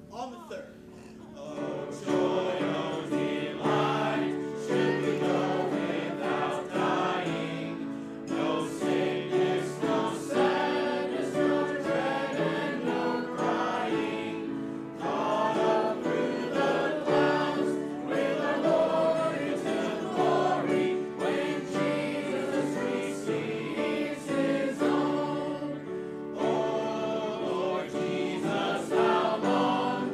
on the third. Oh, joy, oh, delight, should we go without dying? No sickness, no sadness, no dread, and no crying. Caught up through the clouds with our Lord into glory, when Jesus receives his own. Oh, Lord Jesus, how long,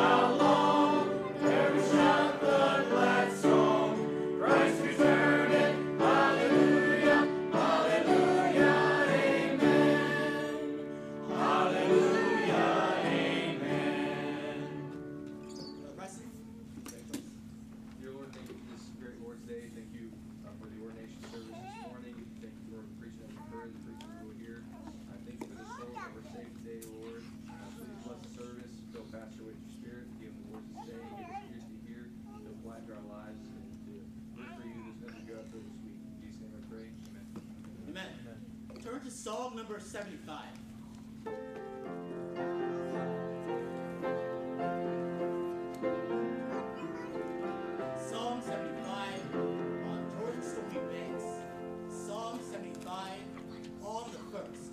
perish not the glad song? Christ returneth, hallelujah, hallelujah, amen. Hallelujah, amen. Presley. Dear Lord, thank you for this great Lord's Day. Thank you for the ordination service this morning. Thank you for the preaching of your word, the preaching we will hear. I thank you for the souls that were saved today, Lord. Please bless the service, fill Pastor with your spirit, give him the words to say, give us ears to hear, to apply to our lives, and to live for you as we go out through this week. In Jesus' name I pray. Amen. Amen. Turn to Psalm number 75. Psalm 75 on Jordan Stormy Banks. Psalm 75 on the first.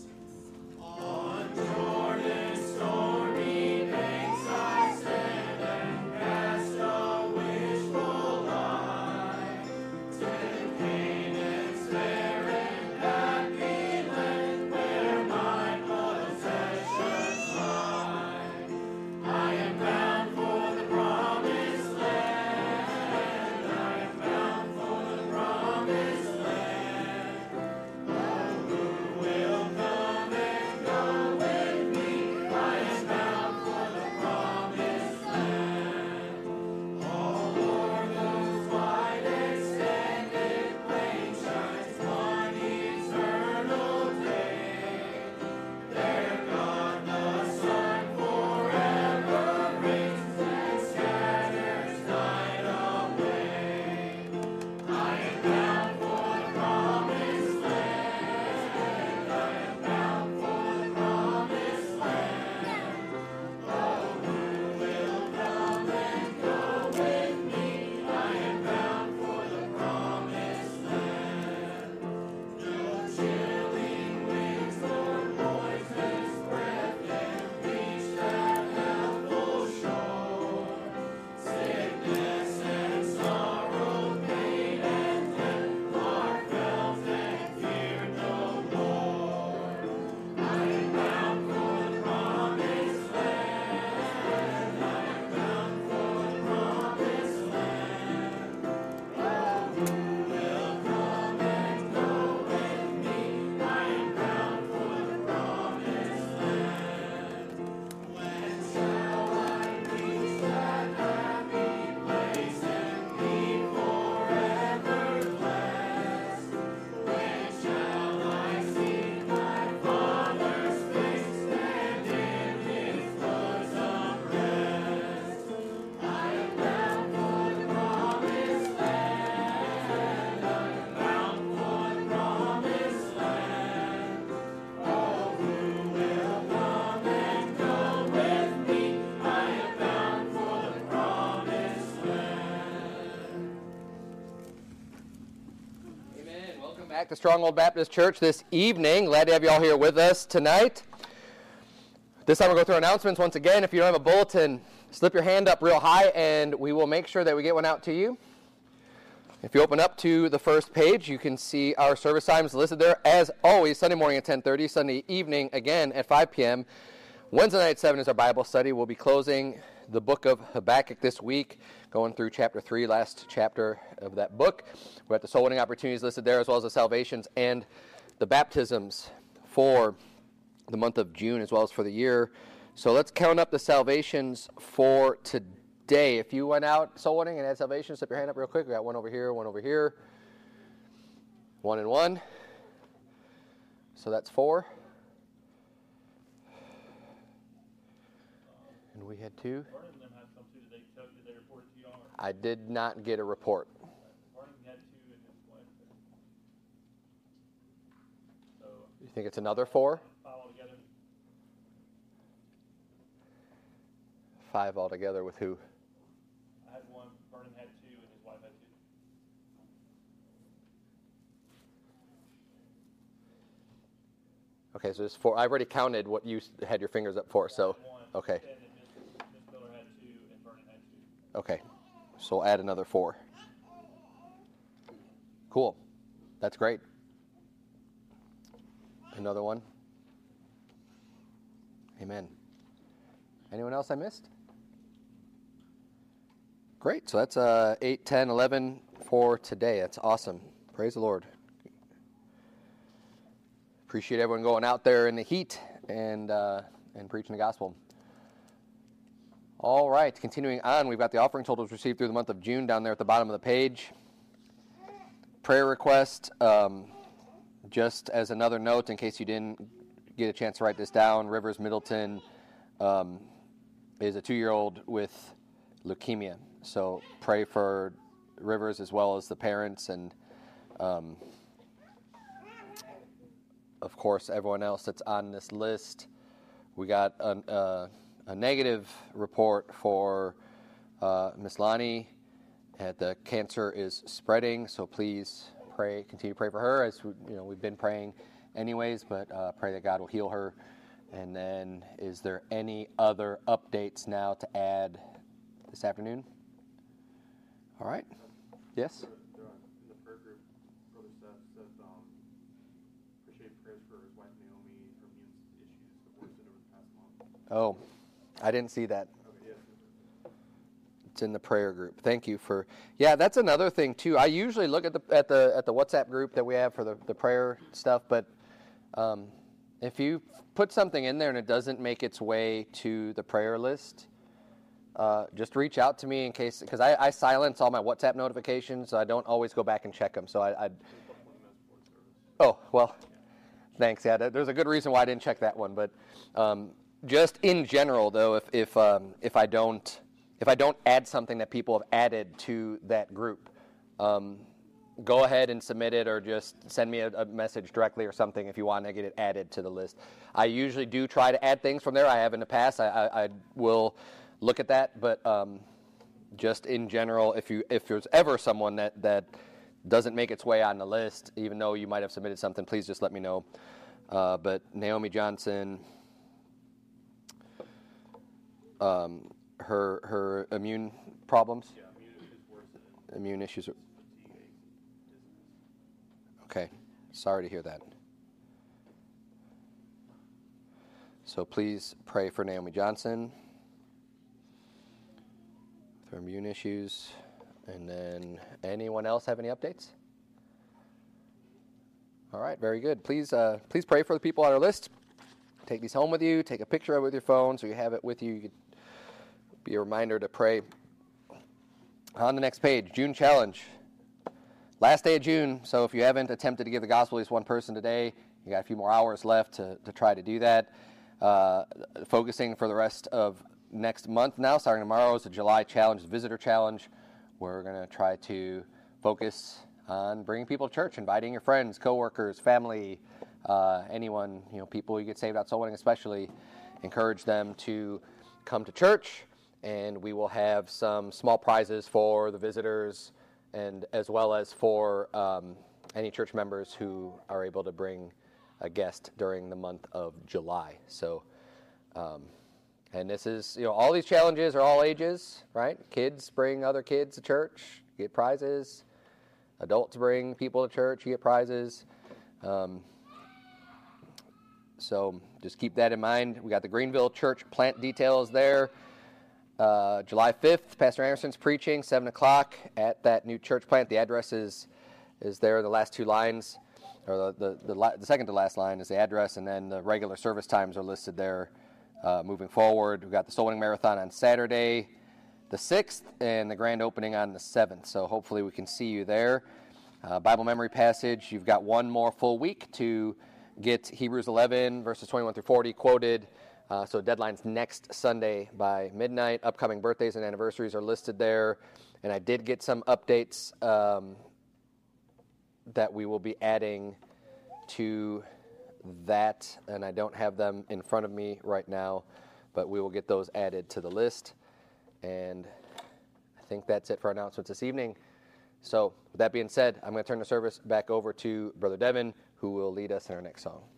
On Jordan's stormy banks I stand and cast a wishful eye. 'Tis Canaan's fair and happy land, where my possessions lie. I am bound for the promised land. I am bound for the promised land. Oh, who will come and go with me? I am bound for the promised land. All o'er those wide extended plains shines one eternal day. There God the Son forever reigns and scatters night away. I am bound for the promised land. I am bound for the promised land. Oh, who will come and go with me? I am bound for the promised land. No chilling winds nor poisonous breath can reach that healthful shore. Sickness and sorrow, pain and death are felt and feared no more. I am bound for the promised land. I am bound for the promised land. Oh, who will come and go with me? I am bound for the promised land. When shall I reach that happy place and be forever blessed? When shall I see my Father's face and in his bosom rest? I am bound for the promised land. I am bound for the promised land. Oh, who will come and go with me? I am bound for the promised land. Amen. Welcome back to Stronghold Baptist Church this evening. Glad to have you all here with us tonight. This time we'll go through announcements once again. If you don't have a bulletin, slip your hand up real high and we will make sure that we get one out to you. If you open up to the first page, you can see our service times listed there. As always, Sunday morning at 10:30, Sunday evening again at 5 p.m. Wednesday night at 7 is our Bible study. We'll be closing the book of Habakkuk this week, going through chapter 3, last chapter of that book. We have the soul winning opportunities listed there, as well as the salvations and the baptisms for the month of June, as well as for the year. So let's count up the salvations for today. If you went out soul winning and had salvations, slip your hand up real quick. We got one over here, one over here. 1 and 1. So that's 4. And we had 2. I did not get a report. You think it's another 4? 5 altogether with who? I had 1, Vernon had 2, and his wife had 2. Okay, so there's 4. I already counted what you had your fingers up for, so, I had 1, okay. And then Miss Miller had 2, and Vernon had 2. Okay, so we'll add another 4. Cool. That's great. Another one. Amen. Anyone else I missed? Great. So that's 8, 10, 11 for today. That's awesome. Praise the Lord. Appreciate everyone going out there in the heat and preaching the gospel. All right. Continuing on, we've got the offering totals received through the month of June down there at the bottom of the page. Prayer request. Just as another note, in case you didn't get a chance to write this down, Rivers Middleton is a 2-year-old with leukemia. So pray for Rivers as well as the parents and, of course, everyone else that's on this list. We got a negative report for Miss Lonnie. The cancer is spreading, so please continue to pray for her, as we've been praying anyways, but pray that God will heal her. And then, is there any other updates now to add this afternoon? All right. Yes? In the prayer group, Brother Seth said, appreciate prayers for his wife Naomi, her immune issues have worsened over the past month. Oh, I didn't see that. Okay, yes. It's in the prayer group. Thank you for. Yeah, that's another thing too. I usually look at the WhatsApp group that we have for the prayer stuff, but if you put something in there and it doesn't make its way to the prayer list, just reach out to me in case, because I silence all my WhatsApp notifications, so I don't always go back and check them. So oh, well, thanks. Yeah, there's a good reason why I didn't check that one, but just in general though, if I don't add something that people have added to that group, go ahead and submit it, or just send me a message directly or something if you want to get it added to the list. I usually do try to add things from there. I have in the past. I will look at that, but just in general, if there's ever someone that doesn't make its way on the list, even though you might have submitted something, please just let me know. But Naomi Johnson, her immune problems? Yeah, immune issues worsened. Immune issues. Okay, sorry to hear that. So please pray for Naomi Johnson with her immune issues. And then anyone else have any updates? All right, very good. Please pray for the people on our list. Take these home with you. Take a picture of it with your phone so you have it with you. You could be a reminder to pray. On the next page, June challenge. Last day of June, so if you haven't attempted to give the gospel to at least one person today, you got a few more hours left to try to do that. Focusing for the rest of next month now, starting tomorrow, is the July challenge, the visitor challenge. We're going to try to focus on bringing people to church, inviting your friends, coworkers, family, anyone, people you get saved out soul winning especially. Encourage them to come to church, and we will have some small prizes for the visitors, and as well as for any church members who are able to bring a guest during the month of July. So, and this is, all these challenges are all ages, right? Kids bring other kids to church, get prizes. Adults bring people to church, you get prizes. So just keep that in mind. We got the Greenville Church plant details there. July 5th, Pastor Anderson's preaching, 7 o'clock at that new church plant. The address is there, the last 2 lines, or the second to last line is the address, and then the regular service times are listed there moving forward. We've got the Soul Winning Marathon on Saturday, the 6th, and the grand opening on the 7th. So hopefully we can see you there. Bible memory passage, you've got one more full week to get Hebrews 11, verses 21 through 40 quoted. So deadline's next Sunday by midnight. Upcoming birthdays and anniversaries are listed there. And I did get some updates that we will be adding to that. And I don't have them in front of me right now, but we will get those added to the list. And I think that's it for our announcements this evening. So with that being said, I'm going to turn the service back over to Brother Devin, who will lead us in our next song.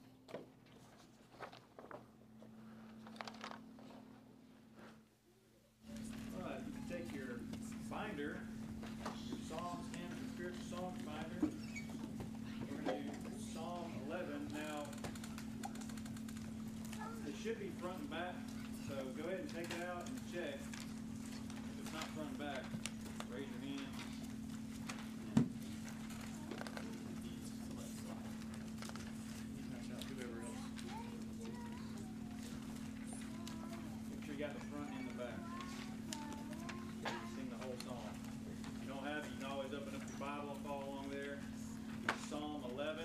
You can take your binder, your Psalms and spiritual song binder. We're going to do Psalm 11. Now, it should be front and back, so go ahead and take it out and check. If it's not front and back, raise your hand. Whoever else. Make sure you got the front and the back. Sing the whole song. If you don't have it, you can always open up your Bible and follow along there. Psalm 11.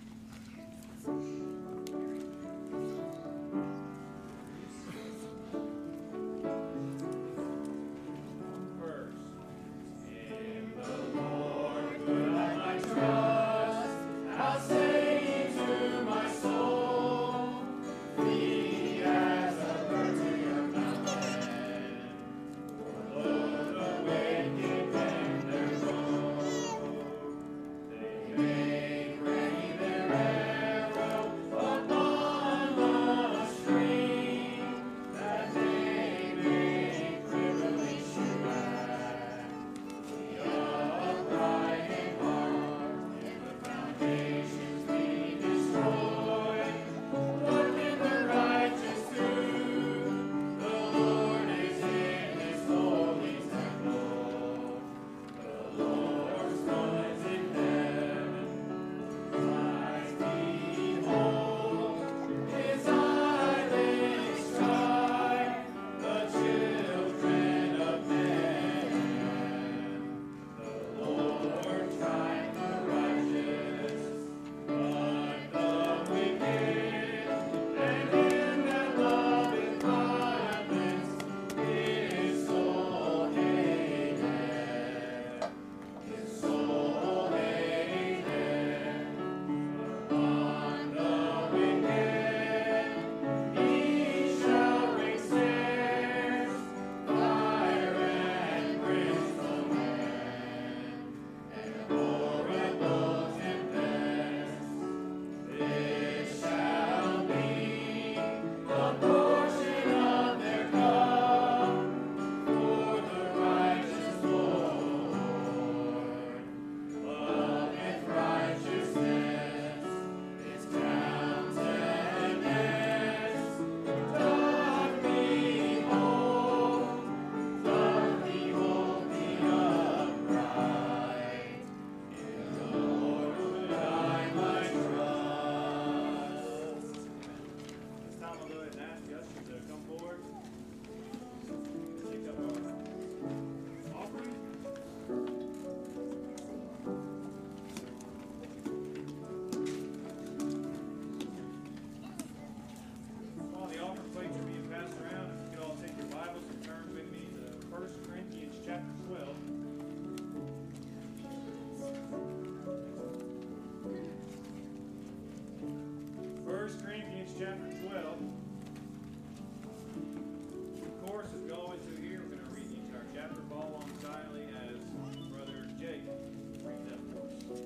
Chapter 12. Of course, as we always do here, we're going to read the entire chapter. Follow along silently as Brother Jake reads that for us.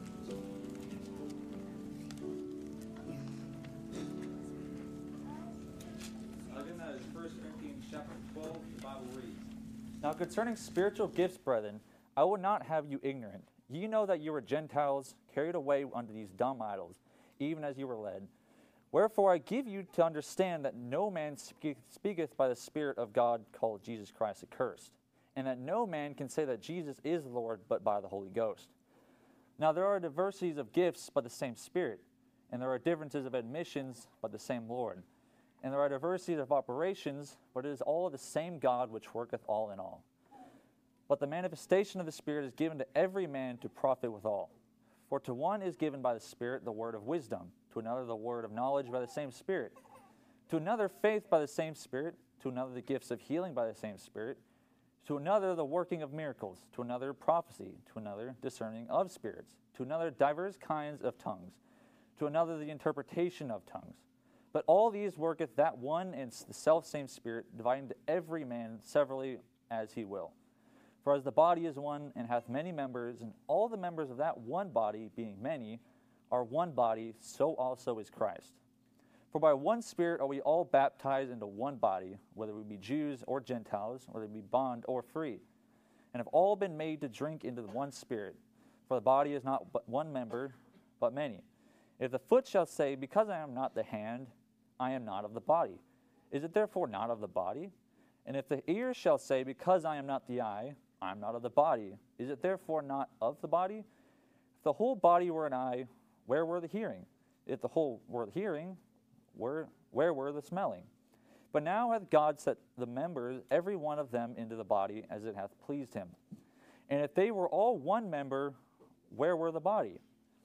Again, that is 1 Corinthians chapter 12, the Bible reads. Now concerning spiritual gifts, brethren, I would not have you ignorant. Ye know that you were Gentiles, carried away unto these dumb idols, even as you were led. Wherefore I give you to understand that no man speaketh by the Spirit of God called Jesus Christ accursed, and that no man can say that Jesus is Lord but by the Holy Ghost. Now there are diversities of gifts by the same Spirit, and there are differences of admissions by the same Lord. And there are diversities of operations, but it is all the same God which worketh all in all. But the manifestation of the Spirit is given to every man to profit withal. For to one is given by the Spirit the word of wisdom, to another the word of knowledge by the same Spirit, to another faith by the same Spirit, to another the gifts of healing by the same Spirit, to another the working of miracles, to another prophecy, to another discerning of spirits, to another divers kinds of tongues, to another the interpretation of tongues. But all these worketh that one and the selfsame Spirit, dividing to every man severally as he will. For as the body is one and hath many members, and all the members of that one body, being many, are one body, so also is Christ. For by one Spirit are we all baptized into one body, whether we be Jews or Gentiles, whether we be bond or free, and have all been made to drink into the one Spirit. For the body is not but one member, but many. If the foot shall say, because I am not the hand, I am not of the body, is it therefore not of the body? And if the ear shall say, because I am not the eye, I am not of the body, is it therefore not of the body? If the whole body were an eye, where were the hearing? If the whole were the hearing, where were the smelling? But now hath God set the members, every one of them, into the body, as it hath pleased him. And if they were all one member, where were the body?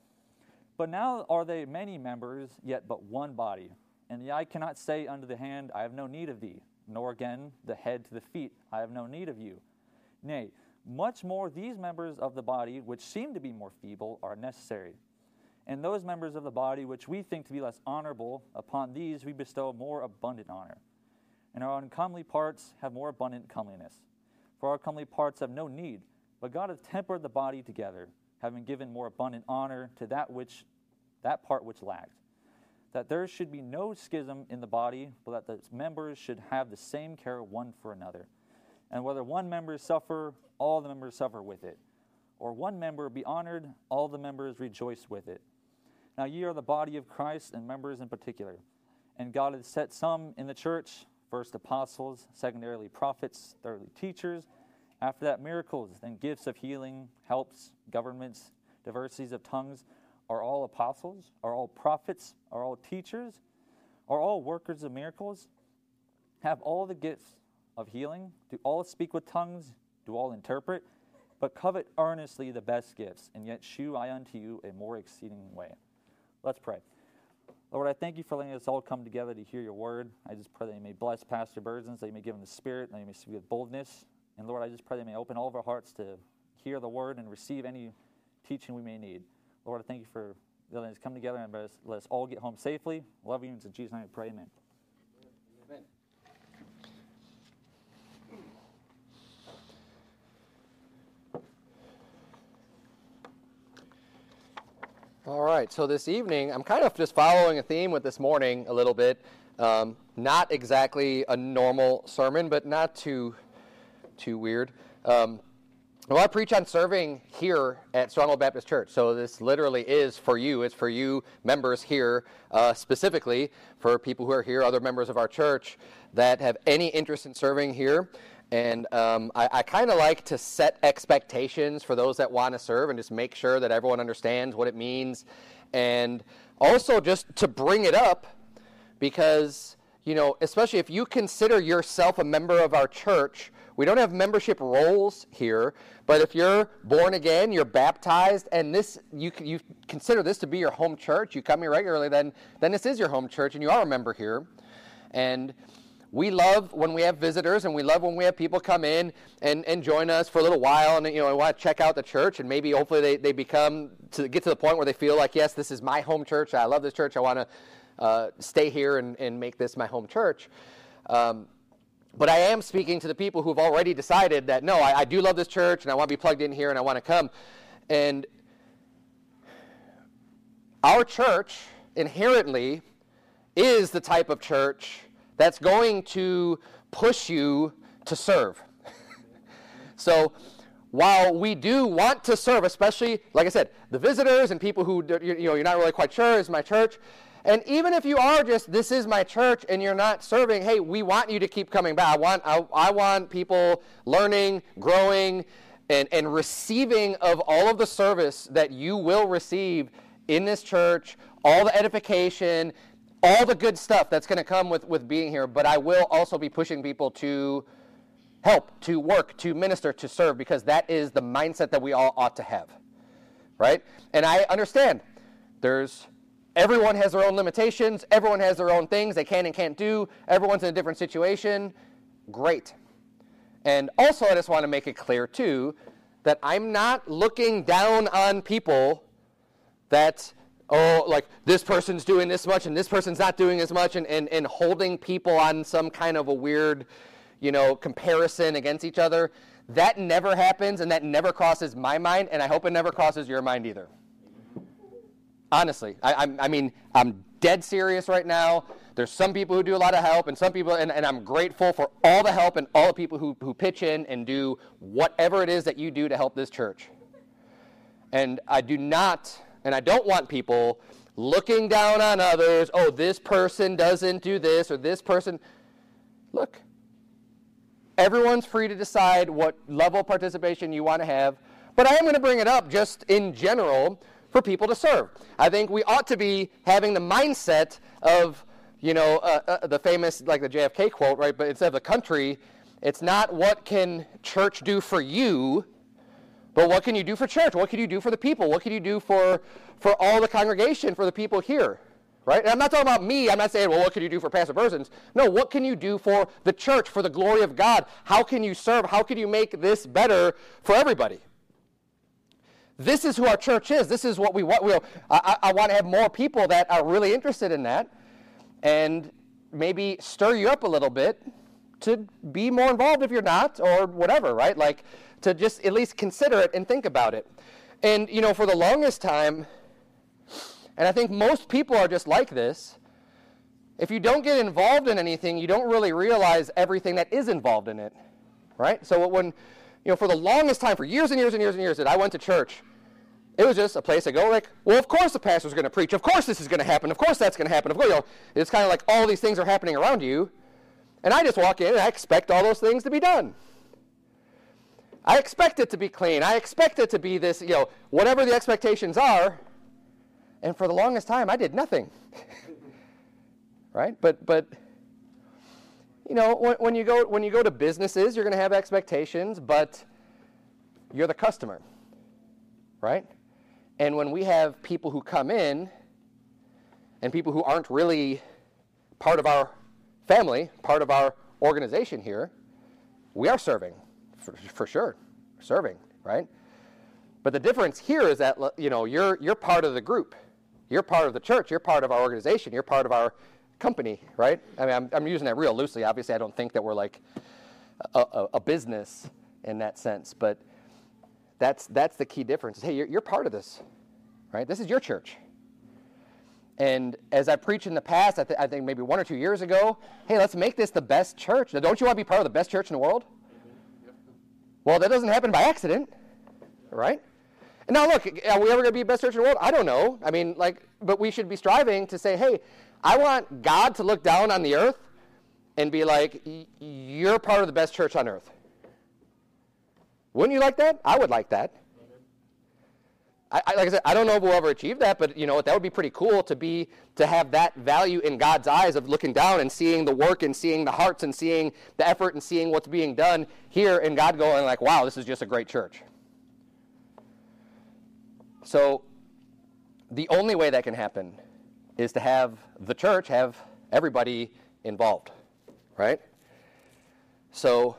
But now are they many members, yet but one body. And the eye cannot say unto the hand, I have no need of thee, nor again the head to the feet, I have no need of you. Nay, much more these members of the body, which seem to be more feeble, are necessary. And those members of the body which we think to be less honorable, upon these we bestow more abundant honor. And our uncomely parts have more abundant comeliness. For our comely parts have no need, but God hath tempered the body together, having given more abundant honor to that part which lacked, that there should be no schism in the body, but that the members should have the same care one for another. And whether one member suffer, all the members suffer with it. Or one member be honored, all the members rejoice with it. Now ye are the body of Christ, and members in particular. And God hath set some in the church, first apostles, secondarily prophets, thirdly teachers, after that miracles, then gifts of healing, helps, governments, diversities of tongues. Are all apostles? Are all prophets? Are all teachers? Are all workers of miracles? Have all the gifts of healing? Do all speak with tongues? Do all interpret? But covet earnestly the best gifts, and yet shew I unto you a more exceeding way. Let's pray. Lord, I thank you for letting us all come together to hear your word. I just pray that you may bless Pastor Burzens, that you may give him the Spirit, that you may speak with boldness. And Lord, I just pray that you may open all of our hearts to hear the word and receive any teaching we may need. Lord, I thank you for letting us come together and let us all get home safely. Love you, and in Jesus' name we pray, amen. Amen. All right, so this evening, I'm kind of just following a theme with this morning a little bit. Not exactly a normal sermon, but not too weird. Well, I preach on serving here at Stronghold Baptist Church, so this literally is for you. It's for you members here, specifically for people who are here, other members of our church that have any interest in serving here. And I kind of like to set expectations for those that want to serve and just make sure that everyone understands what it means. And also just to bring it up because, you know, especially if you consider yourself a member of our church, we don't have membership roles here, but if you're born again, you're baptized, and this you consider this to be your home church, you come here regularly, then this is your home church, and you are a member here. And we love when we have visitors, and we love when we have people come in and join us for a little while, and you know, want to check out the church, and maybe hopefully they get to the point where they feel like, yes, this is my home church, I love this church, I want to stay here and make this my home church. But I am speaking to the people who've already decided that, no, I do love this church, and I want to be plugged in here, and I want to come. And our church, inherently, is the type of church that's going to push you to serve. So while we do want to serve, especially, like I said, the visitors and people who, you're not really quite sure, is my church. And even if you are just, this is my church, and you're not serving, hey, we want you to keep coming back. I want people learning, growing, and receiving of all of the service that you will receive in this church, all the edification, all the good stuff that's going to come with being here. But I will also be pushing people to help, to work, to minister, to serve, because that is the mindset that we all ought to have, right? And I understand everyone has their own limitations. Everyone has their own things they can and can't do. Everyone's in a different situation. Great. And also, I just want to make it clear, too, that I'm not looking down on people that, like, this person's doing this much and this person's not doing as much, and holding people on some kind of a weird, comparison against each other. That never happens, and that never crosses my mind, and I hope it never crosses your mind either. Honestly, I'm dead serious right now. There's some people who do a lot of help, and some people, and I'm grateful for all the help and all the people who pitch in and do whatever it is that you do to help this church. And I don't want people looking down on others. Oh, this person doesn't do this, or this person. Look, everyone's free to decide what level of participation you want to have, but I am going to bring it up just in general for people to serve. I think we ought to be having the mindset of, the famous, like the JFK quote, right? But instead of the country, it's not what can church do for you, but what can you do for church? What can you do for the people? What can you do for all the congregation, for the people here, right? And I'm not talking about me. I'm not saying, well, what can you do for Pastor Berzins? No, what can you do for the church, for the glory of God? How can you serve? How can you make this better for everybody? This is who our church is. This is what we want. I want to have more people that are really interested in that and maybe stir you up a little bit to be more involved if you're not, or whatever, right? Like, to just at least consider it and think about it. And, for the longest time, and I think most people are just like this, if you don't get involved in anything, you don't really realize everything that is involved in it, right? So when, for the longest time, for years and years and years and years that I went to church, it was just a place to go like, well, of course the pastor's going to preach. Of course this is going to happen. Of course that's going to happen. Of course, it's kind of like all these things are happening around you. And I just walk in and I expect all those things to be done. I expect it to be clean. I expect it to be this, whatever the expectations are. And for the longest time, I did nothing. Right? But when you go to businesses, you're going to have expectations, but you're the customer. Right? And when we have people who come in and people who aren't really part of our family, part of our organization here, we are serving, for sure, serving, right? But the difference here is that, you're part of the group. You're part of the church. You're part of our organization. You're part of our company, right? I mean, I'm using that real loosely. Obviously, I don't think that we're like a business in that sense, but that's the key difference. Hey, you're part of this, right? This is your church. And as I preached in the past, I think maybe 1 or 2 years ago, hey, let's make this the best church. Now, don't you want to be part of the best church in the world? Well, that doesn't happen by accident, right? And now, look, are we ever going to be the best church in the world? I don't know. I mean, but we should be striving to say, hey, I want God to look down on the earth and be like, you're part of the best church on earth. Wouldn't you like that? I would like that. Like I said, I don't know if we'll ever achieve that, but that would be pretty cool to have that value in God's eyes of looking down and seeing the work and seeing the hearts and seeing the effort and seeing what's being done here, and God going like, wow, this is just a great church. So the only way that can happen is to have the church have everybody involved, right? So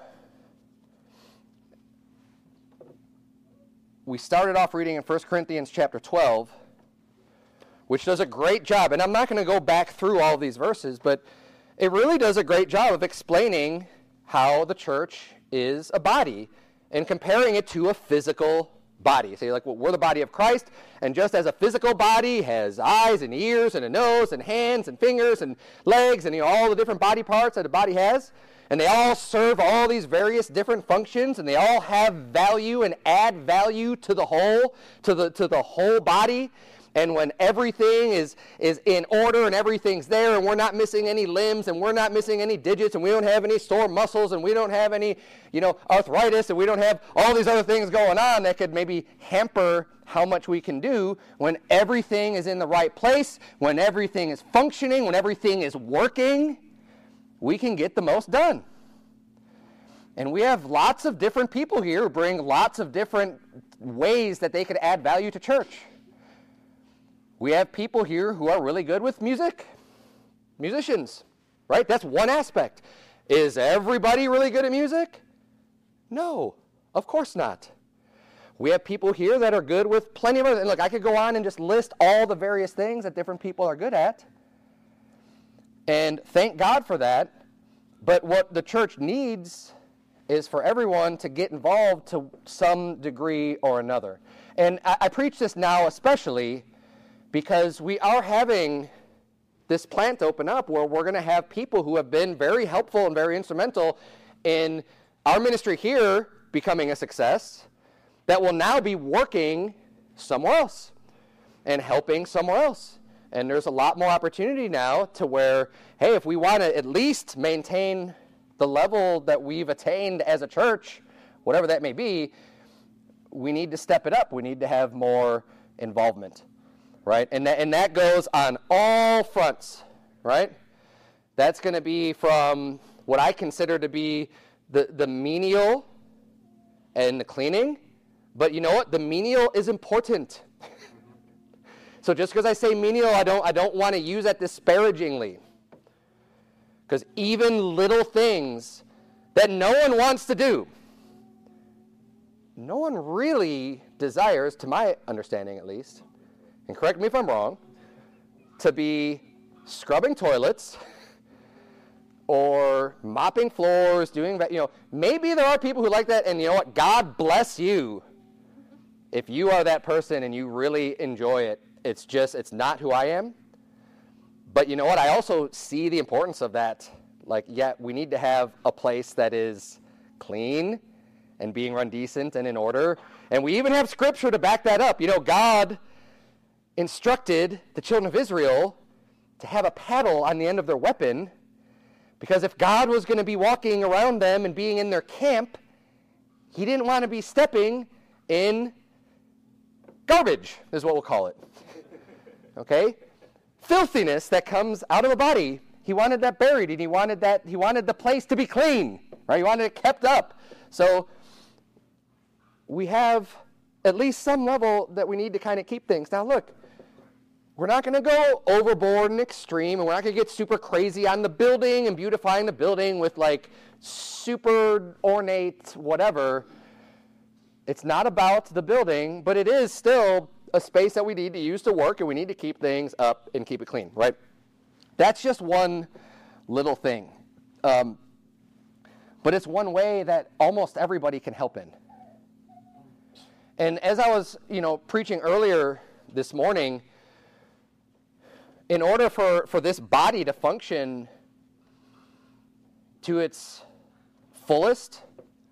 we started off reading in 1 Corinthians chapter 12, which does a great job, and I'm not going to go back through all of these verses, but it really does a great job of explaining how the church is a body and comparing it to a physical body. So you're like, well, we're the body of Christ, and just as a physical body has eyes and ears and a nose and hands and fingers and legs and all the different body parts that a body has, and they all serve all these various different functions, and they all have value and add value to the whole, to the whole body. And when everything is in order and everything's there, and we're not missing any limbs, and we're not missing any digits, and we don't have any sore muscles, and we don't have any, arthritis, and we don't have all these other things going on that could maybe hamper how much we can do, when everything is in the right place, when everything is functioning, when everything is working, we can get the most done. And we have lots of different people here who bring lots of different ways that they could add value to church. We have people here who are really good with music, musicians, right? That's one aspect. Is everybody really good at music? No, of course not. We have people here that are good with plenty of other, and look, I could go on and just list all the various things that different people are good at. And thank God for that. But what the church needs is for everyone to get involved to some degree or another. And I preach this now especially because we are having this plant open up where we're going to have people who have been very helpful and very instrumental in our ministry here becoming a success that will now be working somewhere else and helping somewhere else. And there's a lot more opportunity now to where, hey, if we want to at least maintain the level that we've attained as a church, whatever that may be, we need to step it up. We need to have more involvement, right? And that goes on all fronts, right? That's going to be from what I consider to be the menial and the cleaning. But you know what? The menial is important. So just because I say menial, I don't want to use that disparagingly. Because even little things that no one wants to do, no one really desires, to my understanding at least, and correct me if I'm wrong, to be scrubbing toilets or mopping floors, doing that. Maybe there are people who like that, and you know what? God bless you if you are that person and you really enjoy it. It's not who I am. But you know what? I also see the importance of that. We need to have a place that is clean and being run decent and in order. And we even have scripture to back that up. God instructed the children of Israel to have a paddle on the end of their weapon, because if God was going to be walking around them and being in their camp, he didn't want to be stepping in garbage, is what we'll call it. Okay? Filthiness that comes out of the body. He wanted that buried, and he wanted the place to be clean, right? He wanted it kept up. So we have at least some level that we need to kind of keep things. Now look, we're not going to go overboard and extreme, and we're not going to get super crazy on the building and beautifying the building with super ornate whatever. It's not about the building, but it is still a space that we need to use to work, and we need to keep things up and keep it clean, right? That's just one little thing. But it's one way that almost everybody can help in. And as I was, preaching earlier this morning, in order for this body to function to its fullest,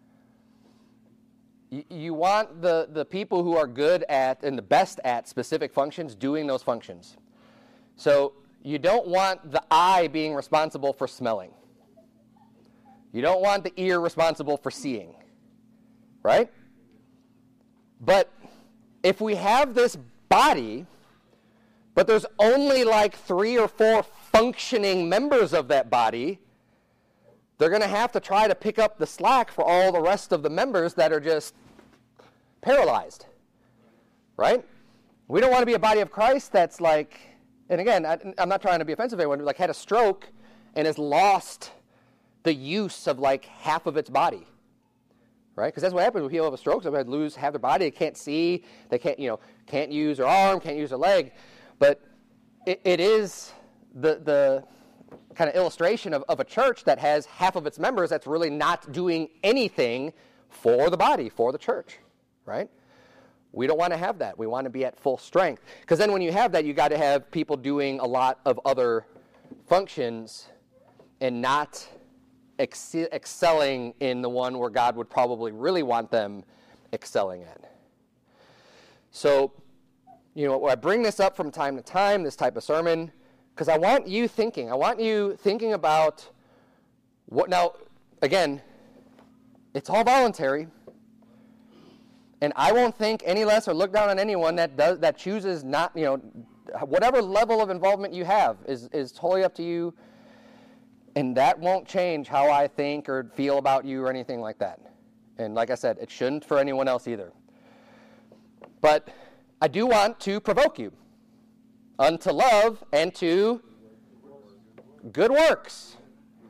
you want the people who are good at and the best at specific functions doing those functions. So you don't want the eye being responsible for smelling. You don't want the ear responsible for seeing, right? But if we have this body, but there's only 3 or 4 functioning members of that body, they're going to have to try to pick up the slack for all the rest of the members that are just paralyzed, right? We don't want to be a body of Christ that's and again, I'm not trying to be offensive to anyone, had a stroke and has lost the use of half of its body, right? Because that's what happens when people have a stroke. Somebody lose half their body. They can't see. They can't use their arm, can't use their leg. But it is the kind of illustration of a church that has half of its members that's really not doing anything for the body, for the church, right? We don't want to have that. We want to be at full strength. Because then when you have that, you got to have people doing a lot of other functions and not excelling in the one where God would probably really want them excelling at. So, I bring this up from time to time, this type of sermon, because I want you thinking. I want you thinking about what. Now, again, it's all voluntary, and I won't think any less or look down on anyone that chooses not. Whatever level of involvement you have is totally up to you, and that won't change how I think or feel about you or anything like that. And like I said, it shouldn't for anyone else either. But I do want to provoke you unto love and to good works.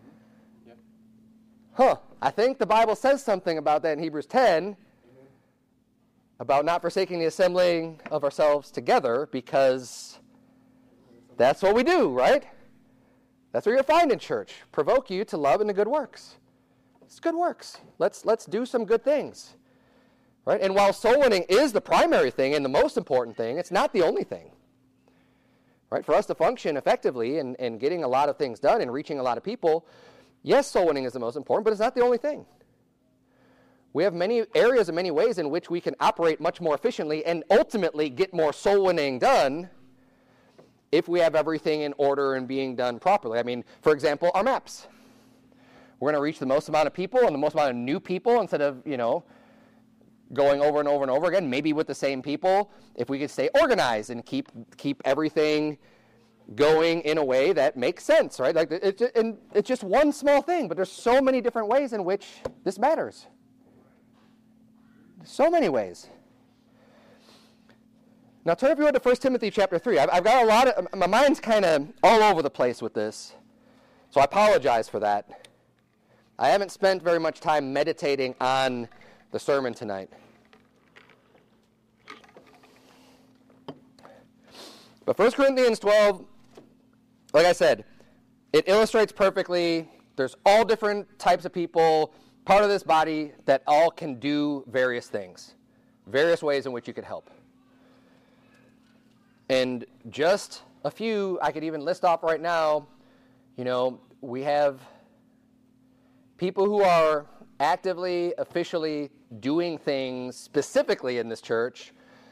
I think the Bible says something about that in Hebrews 10, about not forsaking the assembling of ourselves together, because that's what we do, right? That's what you'll find in church. Provoke you to love and the good works. It's good works. Let's do some good things. Right? And while soul winning is the primary thing and the most important thing, it's not the only thing. Right? For us to function effectively and getting a lot of things done and reaching a lot of people, yes, soul winning is the most important, but it's not the only thing. We have many areas and many ways in which we can operate much more efficiently and ultimately get more soul winning done if we have everything in order and being done properly. I mean, for example, our maps. We're going to reach the most amount of people and the most amount of new people instead of, going over and over and over again, maybe with the same people, if we could stay organized and keep everything going in a way that makes sense, right? Like it's just one small thing, but there's so many different ways in which this matters. So many ways. Now turn if you would to 1 Timothy chapter 3. I've got my mind's kind of all over the place with this, so I apologize for that. I haven't spent very much time meditating on the sermon tonight. But 1 Corinthians 12, like I said, it illustrates perfectly. There's all different types of people, part of this body, that all can do various things, various ways in which you could help. And just a few, I could even list off right now, we have people who are actively, officially doing things specifically in this church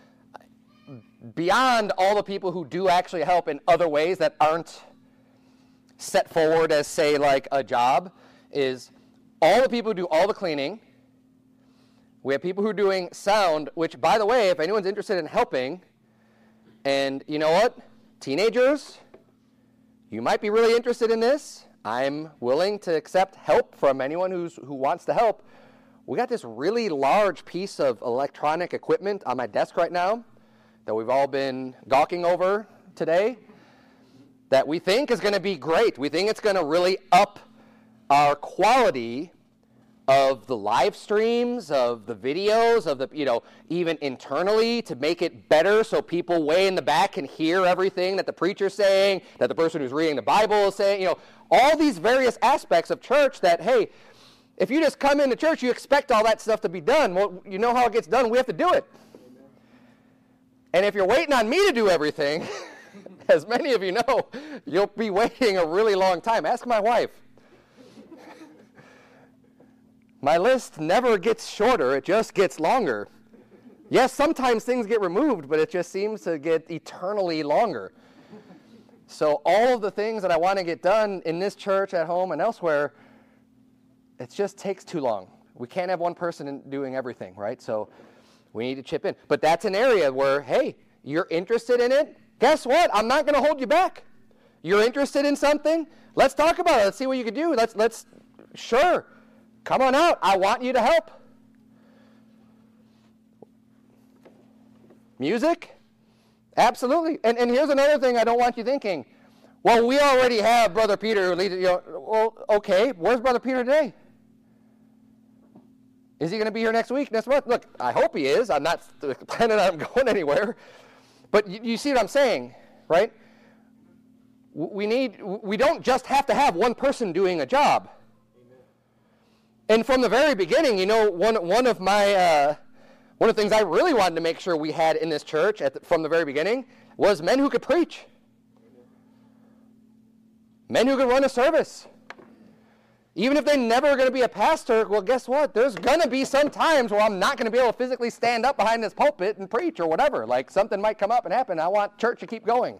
beyond all the people who do actually help in other ways that aren't set forward as, say, like a job, is all the people who do all the cleaning. We have people who are doing sound, which, by the way, if anyone's interested in helping, and you know what? Teenagers, you might be really interested in this. I'm willing to accept help from anyone who wants to help. We got this really large piece of electronic equipment on my desk right now that we've all been gawking over today that we think is going to be great. We think it's going to really up our quality of the live streams, of the videos, of the, even internally to make it better so people way in the back can hear everything that the preacher's saying, that the person who's reading the Bible is saying, all these various aspects of church that, hey, if you just come into church, you expect all that stuff to be done. Well, you know how it gets done. We have to do it. And if you're waiting on me to do everything, as many of you know, you'll be waiting a really long time. Ask my wife. My list never gets shorter. It just gets longer. Yes, sometimes things get removed, but it just seems to get eternally longer. So all of the things that I want to get done in this church, at home, and elsewhere, it just takes too long. We can't have one person doing everything, right? So we need to chip in. But that's an area where, hey, you're interested in it? Guess what? I'm not going to hold you back. You're interested in something? Let's talk about it. Let's see what you can do. Sure. Come on out. I want you to help. Music? Absolutely. And here's another thing I don't want you thinking. Well, we already have Brother Peter who leads. Well, okay. Where's Brother Peter today? Is he going to be here next week, next month? Look, I hope he is. I'm not planning on him going anywhere. But you see what I'm saying, right? We don't just have to have one person doing a job. And from the very beginning, one of the things I really wanted to make sure we had in this church from the very beginning was men who could preach. Men who could run a service. Even if they're never going to be a pastor, well, guess what? There's going to be some times where I'm not going to be able to physically stand up behind this pulpit and preach or whatever. Like something might come up and happen. I want church to keep going.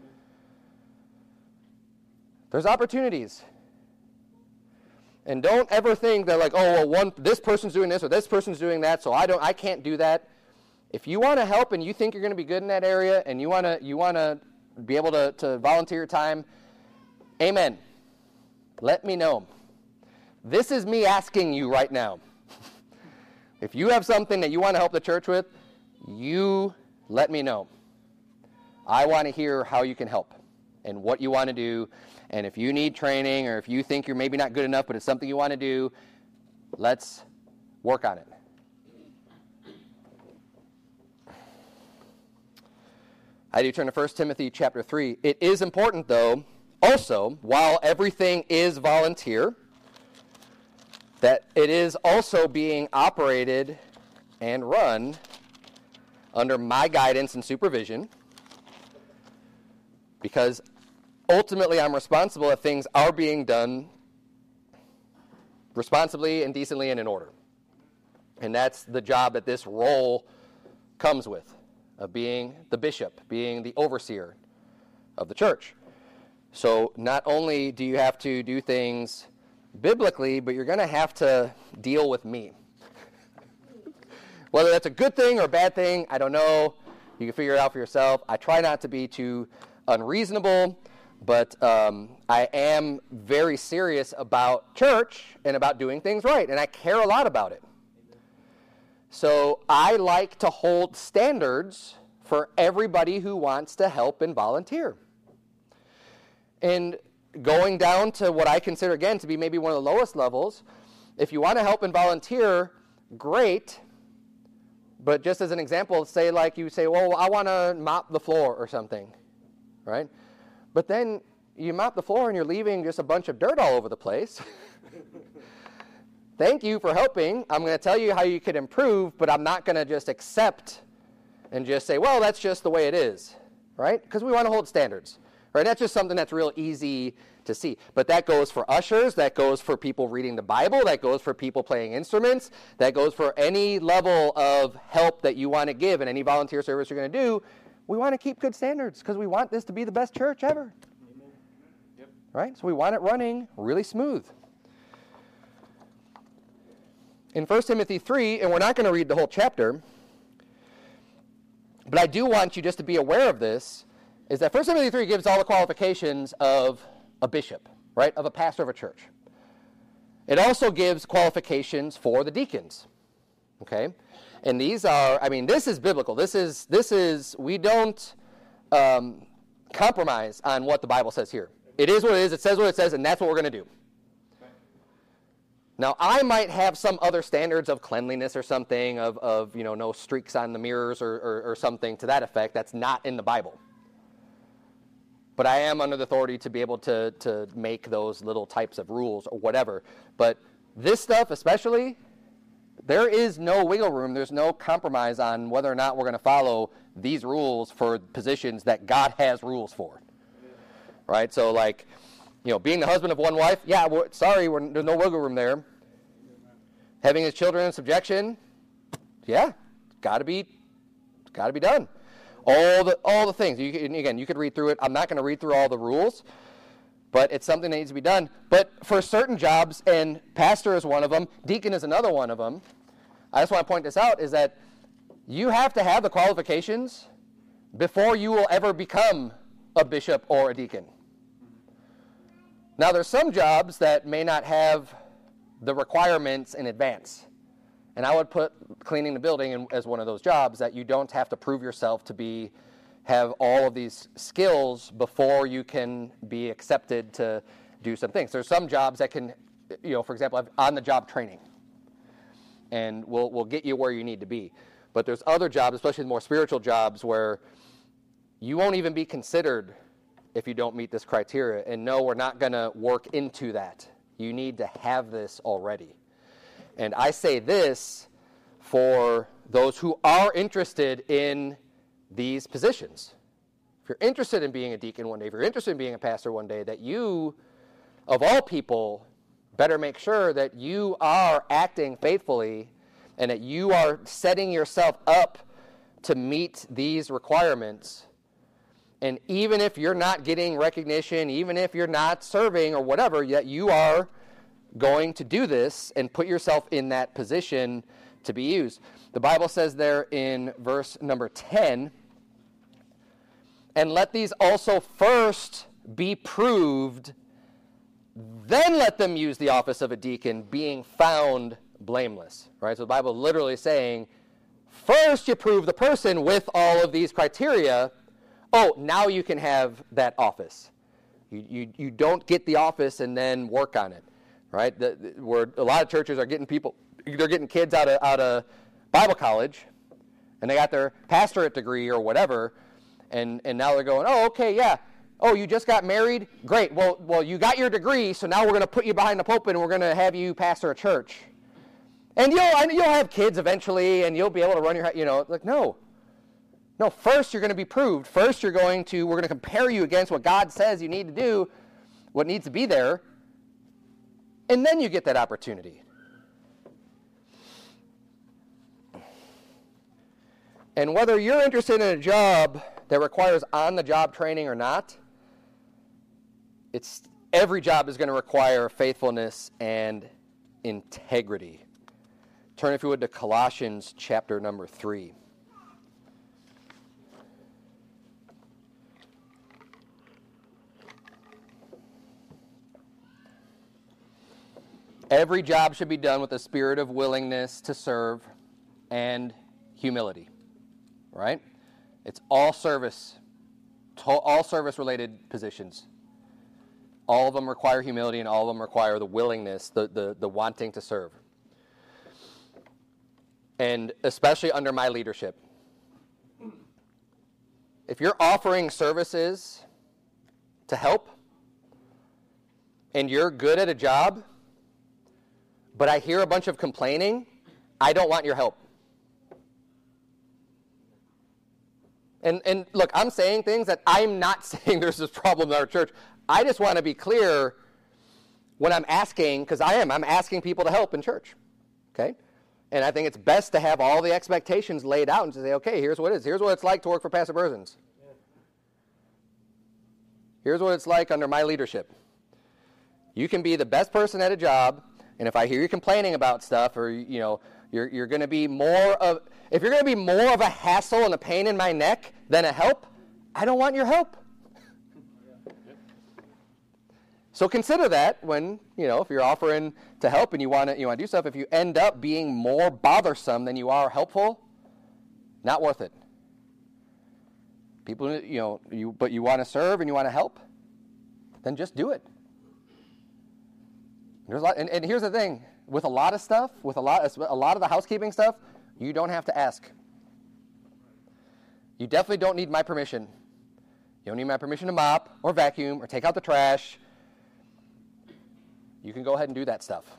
There's opportunities. And don't ever think that this person's doing this or this person's doing that, so I can't do that. If you want to help and you think you're going to be good in that area and you want to be able to volunteer your time, amen. Let me know. This is me asking you right now. If you have something that you want to help the church with, you let me know. I want to hear how you can help and what you want to do. And if you need training or if you think you're maybe not good enough, but it's something you want to do, let's work on it. I do turn to 1 Timothy chapter 3. It is important, though, also, while everything is volunteer, that it is also being operated and run under my guidance and supervision, because ultimately I'm responsible if things are being done responsibly and decently and in order. And that's the job that this role comes with, of being the bishop, being the overseer of the church. So not only do you have to do things biblically, but you're going to have to deal with me. Whether that's a good thing or a bad thing, I don't know. You can figure it out for yourself. I try not to be too unreasonable, but I am very serious about church and about doing things right, and I care a lot about it. So I like to hold standards for everybody who wants to help and volunteer. And going down to what I consider, again, to be maybe one of the lowest levels, if you want to help and volunteer, great. But just as an example, say like you say, well, I want to mop the floor or something, right? But then you mop the floor and you're leaving just a bunch of dirt all over the place. Thank you for helping. I'm going to tell you how you could improve, but I'm not going to just accept and just say, well, that's just the way it is, right? Because we want to hold standards, right? That's just something that's real easy to see. But that goes for ushers, that goes for people reading the Bible, that goes for people playing instruments, that goes for any level of help that you want to give and any volunteer service you're going to do. We want to keep good standards because we want this to be the best church ever. Yep. Right? So we want it running really smooth. In 1 Timothy 3, and we're not going to read the whole chapter, but I do want you just to be aware of this, is that 1 Timothy 3 gives all the qualifications of a bishop, right, of a pastor of a church. It also gives qualifications for the deacons, okay? And these are, I mean, this is biblical. This is we don't compromise on what the Bible says here. It is what it is, it says what it says, and that's what we're going to do. Now, I might have some other standards of cleanliness or something, of no streaks on the mirrors or something to that effect. That's not in the Bible. But I am under the authority to be able to make those little types of rules or whatever. But this stuff especially, there is no wiggle room. There's no compromise on whether or not we're going to follow these rules for positions that God has rules for. Right? So like, being the husband of one wife, yeah, there's no wiggle room there. Having his children in subjection, yeah, got to be done. All the things. You could read through it. I'm not going to read through all the rules, but it's something that needs to be done. But for certain jobs, and pastor is one of them, deacon is another one of them, I just want to point this out, is that you have to have the qualifications before you will ever become a bishop or a deacon. Now, there's some jobs that may not have the requirements in advance. And I would put cleaning the building as one of those jobs that you don't have to prove yourself to have all of these skills before you can be accepted to do some things. There's some jobs that can, for example, have on-the-job training. And we'll get you where you need to be. But there's other jobs, especially the more spiritual jobs, where you won't even be considered if you don't meet this criteria. And no, we're not going to work into that. You need to have this already. And I say this for those who are interested in these positions. If you're interested in being a deacon one day, if you're interested in being a pastor one day, that you, of all people, better make sure that you are acting faithfully and that you are setting yourself up to meet these requirements. And even if you're not getting recognition, even if you're not serving or whatever, yet you are going to do this and put yourself in that position to be used. The Bible says there in verse number 10, and let these also first be proved, then let them use the office of a deacon, being found blameless. Right? So the Bible is literally saying, first you prove the person with all of these criteria. Oh, now you can have that office. You don't get the office and then work on it, right? Where a lot of churches are getting they're getting kids out of Bible college, and they got their pastorate degree or whatever, and now they're going, oh, okay, yeah, Oh, you just got married? Great. Well, you got your degree, so now we're going to put you behind the pulpit and we're going to have you pastor a church. And you'll have kids eventually, and you'll be able to run your, like, no. No, first you're going to be proved. First we're going to compare you against what God says you need to do, what needs to be there, and then you get that opportunity. And whether you're interested in a job that requires on-the-job training or not, every job is going to require faithfulness and integrity. Turn, if you would, to Colossians chapter number 3. Every job should be done with a spirit of willingness to serve and humility, right? It's all service-related positions. All of them require humility, and all of them require the willingness, the wanting to serve. And especially under my leadership. If you're offering services to help, and you're good at a job, but I hear a bunch of complaining, I don't want your help. And look, I'm saying things that I'm not saying there's this problem in our church. I just want to be clear when I'm asking, because I'm asking people to help in church, okay? And I think it's best to have all the expectations laid out and to say, okay, here's what it is. Here's what it's like to work for Pastor Berzins. Here's what it's like under my leadership. You can be the best person at a job, and if I hear you complaining about stuff, or you're going to be if you're going to be more of a hassle and a pain in my neck than a help, I don't want your help. So consider that when, if you're offering to help and you want to do stuff, if you end up being more bothersome than you are helpful, not worth it. People, but you want to serve and you want to help, then just do it. There's a lot, and here's the thing, with a lot of stuff, with a lot of the housekeeping stuff, you don't have to ask. You definitely don't need my permission. You don't need my permission to mop or vacuum or take out the trash. You can go ahead and do that stuff.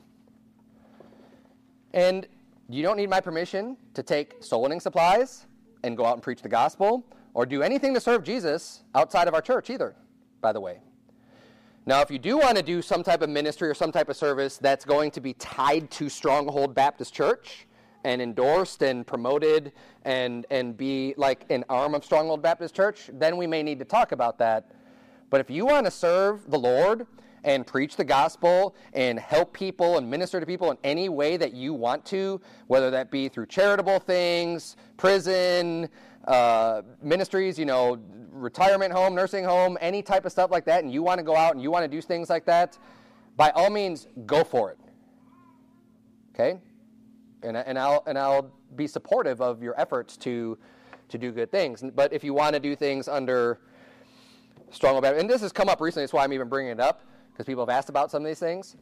And you don't need my permission to take soul winning supplies and go out and preach the gospel or do anything to serve Jesus outside of our church either, by the way. Now, if you do want to do some type of ministry or some type of service that's going to be tied to Stronghold Baptist Church and endorsed and promoted and be like an arm of Stronghold Baptist Church, then we may need to talk about that. But if you want to serve the Lord and preach the gospel and help people and minister to people in any way that you want to, whether that be through charitable things, prison, ministries, retirement home, nursing home, any type of stuff like that, and you want to go out and you want to do things like that, by all means, go for it. Okay? And I'll be supportive of your efforts to do good things. But if you want to do things under Stronghold Baptist, and this has come up recently, that's why I'm even bringing it up, because people have asked about some of these things.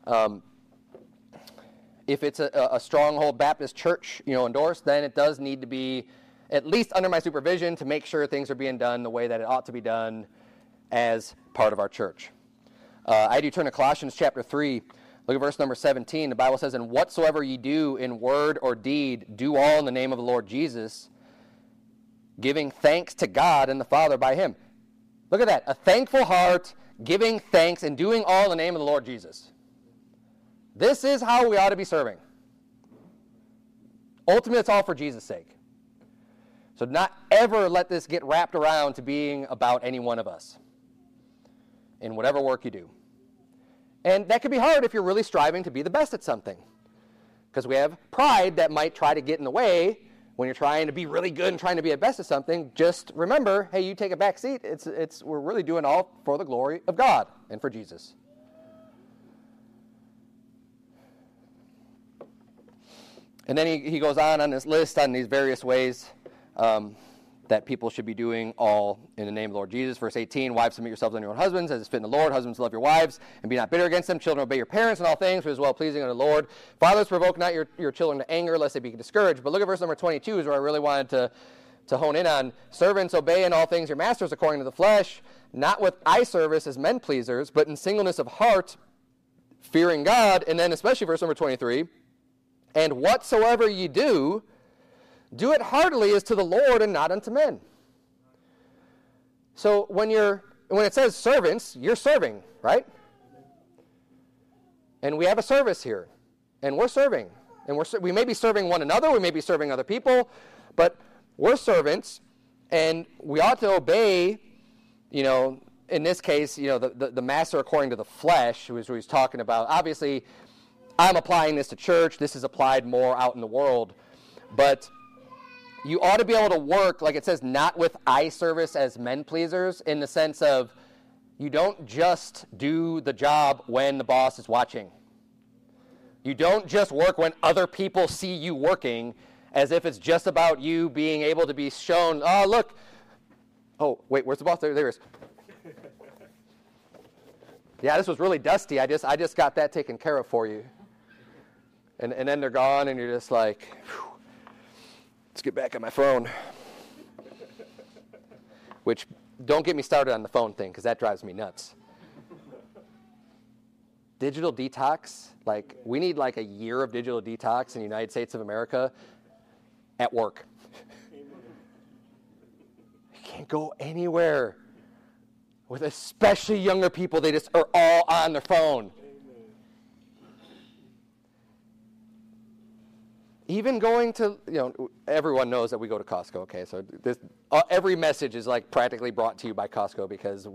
If it's a Stronghold Baptist Church, endorsed, then it does need to be at least under my supervision to make sure things are being done the way that it ought to be done as part of our church. I had you turn to Colossians chapter 3. Look at verse number 17. The Bible says, "And whatsoever ye do in word or deed, do all in the name of the Lord Jesus, giving thanks to God and the Father by him." Look at that. A thankful heart, giving thanks, and doing all in the name of the Lord Jesus. This is how we ought to be serving. Ultimately, it's all for Jesus' sake. So not ever let this get wrapped around to being about any one of us in whatever work you do. And that can be hard if you're really striving to be the best at something, because we have pride that might try to get in the way when you're trying to be really good and trying to be the best at something. Just remember, hey, you take a back seat. We're really doing all for the glory of God and for Jesus. And then he goes on this list on these various ways that people should be doing all in the name of the Lord Jesus. Verse 18, "Wives, submit yourselves unto your own husbands, as is fit in the Lord. Husbands, love your wives, and be not bitter against them. Children, obey your parents in all things, for it is well pleasing unto the Lord. Fathers, provoke not your children to anger, lest they be discouraged." But look at verse number 22 is where I really wanted to hone in on. "Servants, obey in all things your masters according to the flesh, not with eye service as men pleasers, but in singleness of heart, fearing God. And then especially verse number 23, and whatsoever ye do, do it heartily as to the Lord and not unto men. So when it says servants, you're serving, right? And we have a service here, and we're serving. And we may be serving one another, we may be serving other people, but we're servants, and we ought to obey, in this case, the master according to the flesh, who he's talking about. Obviously, I'm applying this to church. This is applied more out in the world. But you ought to be able to work, like it says, not with eye service as men pleasers, in the sense of you don't just do the job when the boss is watching. You don't just work when other people see you working, as if it's just about you being able to be shown, oh, look. Oh, wait, where's the boss? There he is. Yeah, this was really dusty. I just got that taken care of for you. And then they're gone, and you're just like, whew, let's get back on my phone. Which, don't get me started on the phone thing, because that drives me nuts. Digital detox, we need a year of digital detox in the United States of America at work. You can't go anywhere. With especially younger people, they just are all on their phone. Even going to, everyone knows that we go to Costco, okay? So every message is practically brought to you by Costco, because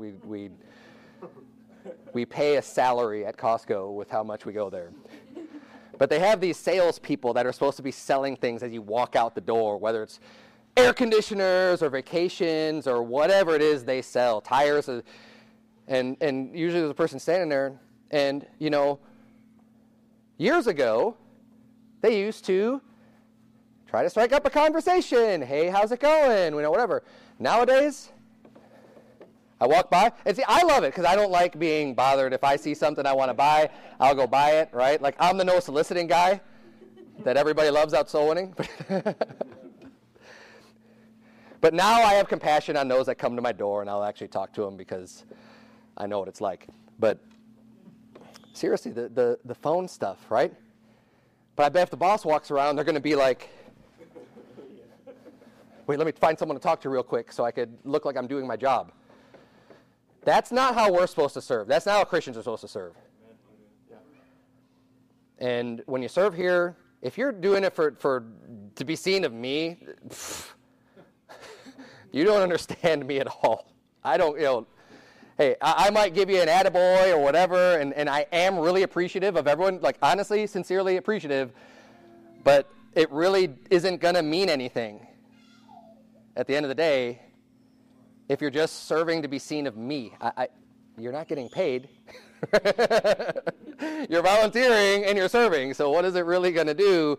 we pay a salary at Costco with how much we go there. But they have these salespeople that are supposed to be selling things as you walk out the door, whether it's air conditioners or vacations or whatever it is they sell, tires, and usually there's a person standing there, and, years ago, they used to try to strike up a conversation. Hey, how's it going? Whatever. Nowadays, I walk by, and see, I love it, because I don't like being bothered. If I see something I want to buy, I'll go buy it, right? I'm the no soliciting guy that everybody loves out soul winning. But now I have compassion on those that come to my door, and I'll actually talk to them, because I know what it's like. But seriously, the phone stuff, right? But I bet if the boss walks around, they're going to be like, wait, let me find someone to talk to real quick so I could look like I'm doing my job. That's not how we're supposed to serve. That's not how Christians are supposed to serve. And when you serve here, if you're doing it to be seen of me, you don't understand me at all. I don't, hey, I might give you an attaboy or whatever, and I am really appreciative of everyone, honestly, sincerely appreciative, but it really isn't going to mean anything at the end of the day if you're just serving to be seen of me. You're not getting paid. You're volunteering and you're serving, so what is it really going to do?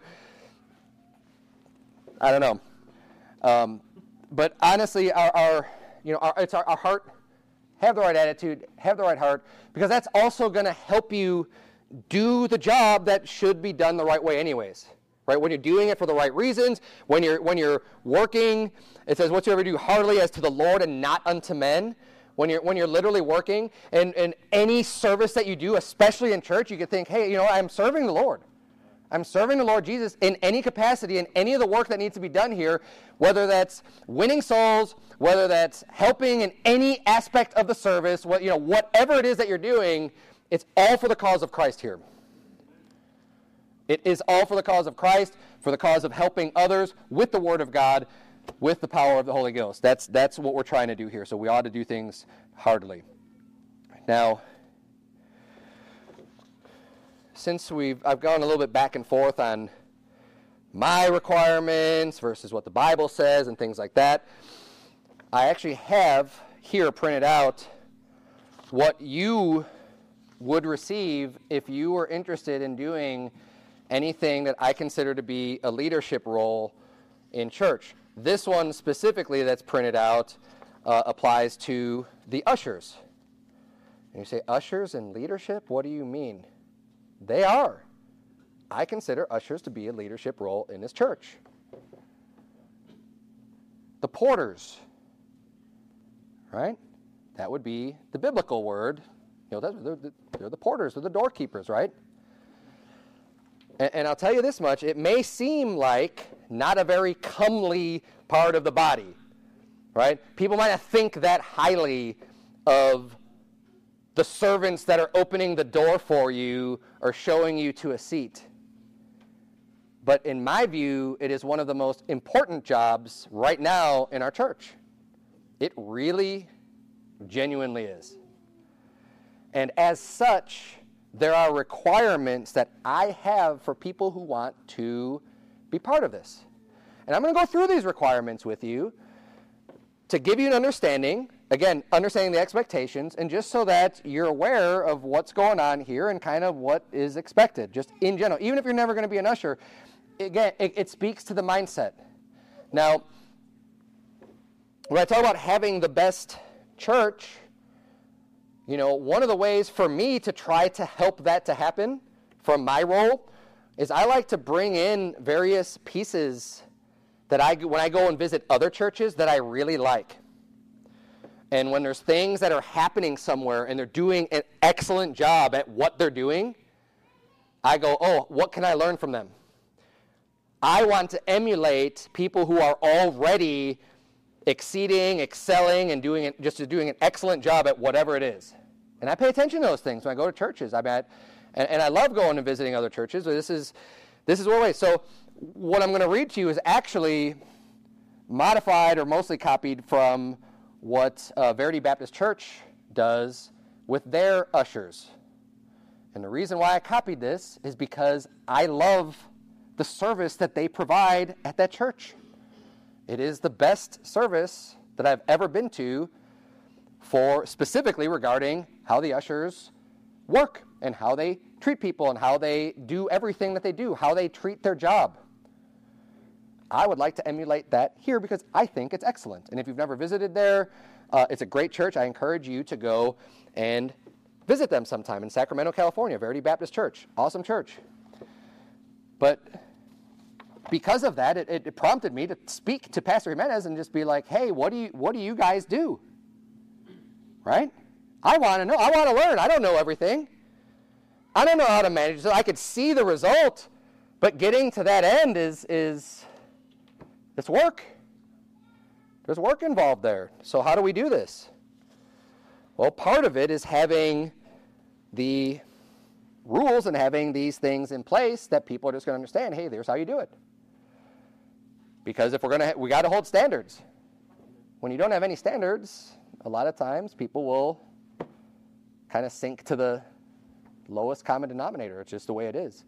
I don't know. But honestly, our heart, have the right attitude, have the right heart, because that's also going to help you do the job that should be done the right way anyways. Right? When you're doing it for the right reasons, when you're working, it says, whatsoever do heartily as to the Lord and not unto men. When you're literally working, and any service that you do, especially in church, you could think, hey, I'm serving the Lord. I'm serving the Lord Jesus in any capacity, in any of the work that needs to be done here, whether that's winning souls, whether that's helping in any aspect of the service, whatever it is that you're doing, it's all for the cause of Christ here. It is all for the cause of Christ, for the cause of helping others with the Word of God, with the power of the Holy Ghost. That's what we're trying to do here, so we ought to do things heartily. Now, since I've gone a little bit back and forth on my requirements versus what the Bible says and things like that, I actually have here printed out what you would receive if you were interested in doing anything that I consider to be a leadership role in church. This one specifically that's printed out applies to the ushers. And you say, ushers in leadership? What do you mean? They are. I consider ushers to be a leadership role in this church. The porters, right? That would be the biblical word. You know, they're the porters, they're the doorkeepers, right? And I'll tell you this much, it may seem like not a very comely part of the body, right? People might not think that highly of the servants that are opening the door for you or showing you to a seat. But in my view, it is one of the most important jobs right now in our church. It really, genuinely is. And as such, there are requirements that I have for people who want to be part of this. And I'm going to go through these requirements with you to give you an understanding, again, understanding the expectations, and just so that you're aware of what's going on here and kind of what is expected, just in general. Even if you're never going to be an usher, again, it speaks to the mindset. Now, when I talk about having the best church, you know, one of the ways for me to try to help that to happen from my role is I like to bring in various pieces that when I go and visit other churches that I really like. And when there's things that are happening somewhere and they're doing an excellent job at what they're doing, I go, oh, what can I learn from them? I want to emulate people who are already exceeding, excelling, and doing an excellent job at whatever it is. And I pay attention to those things when I go to churches. And I love going and visiting other churches. This is one way. So what I'm going to read to you is actually modified or mostly copied from what Verity Baptist Church does with their ushers. And the reason why I copied this is because I love the service that they provide at that church. It is the best service that I've ever been to for specifically regarding how the ushers work and how they treat people and how they do everything that they do, how they treat their job. I would like to emulate that here because I think it's excellent. And if you've never visited there, it's a great church. I encourage you to go and visit them sometime in Sacramento, California, Verity Baptist Church. Awesome church. But because of that, it prompted me to speak to Pastor Jimenez and just be like, hey, what do you guys do? Right? I want to know. I want to learn. I don't know everything. I don't know how to manage it. I could see the result, but getting to that end is it's work. There's work involved there. So how do we do this? Well, part of it is having the rules and having these things in place that people are just going to understand, hey, there's how you do it. Because if we got to hold standards. When you don't have any standards, a lot of times people will kind of sink to the lowest common denominator. It's just the way it is.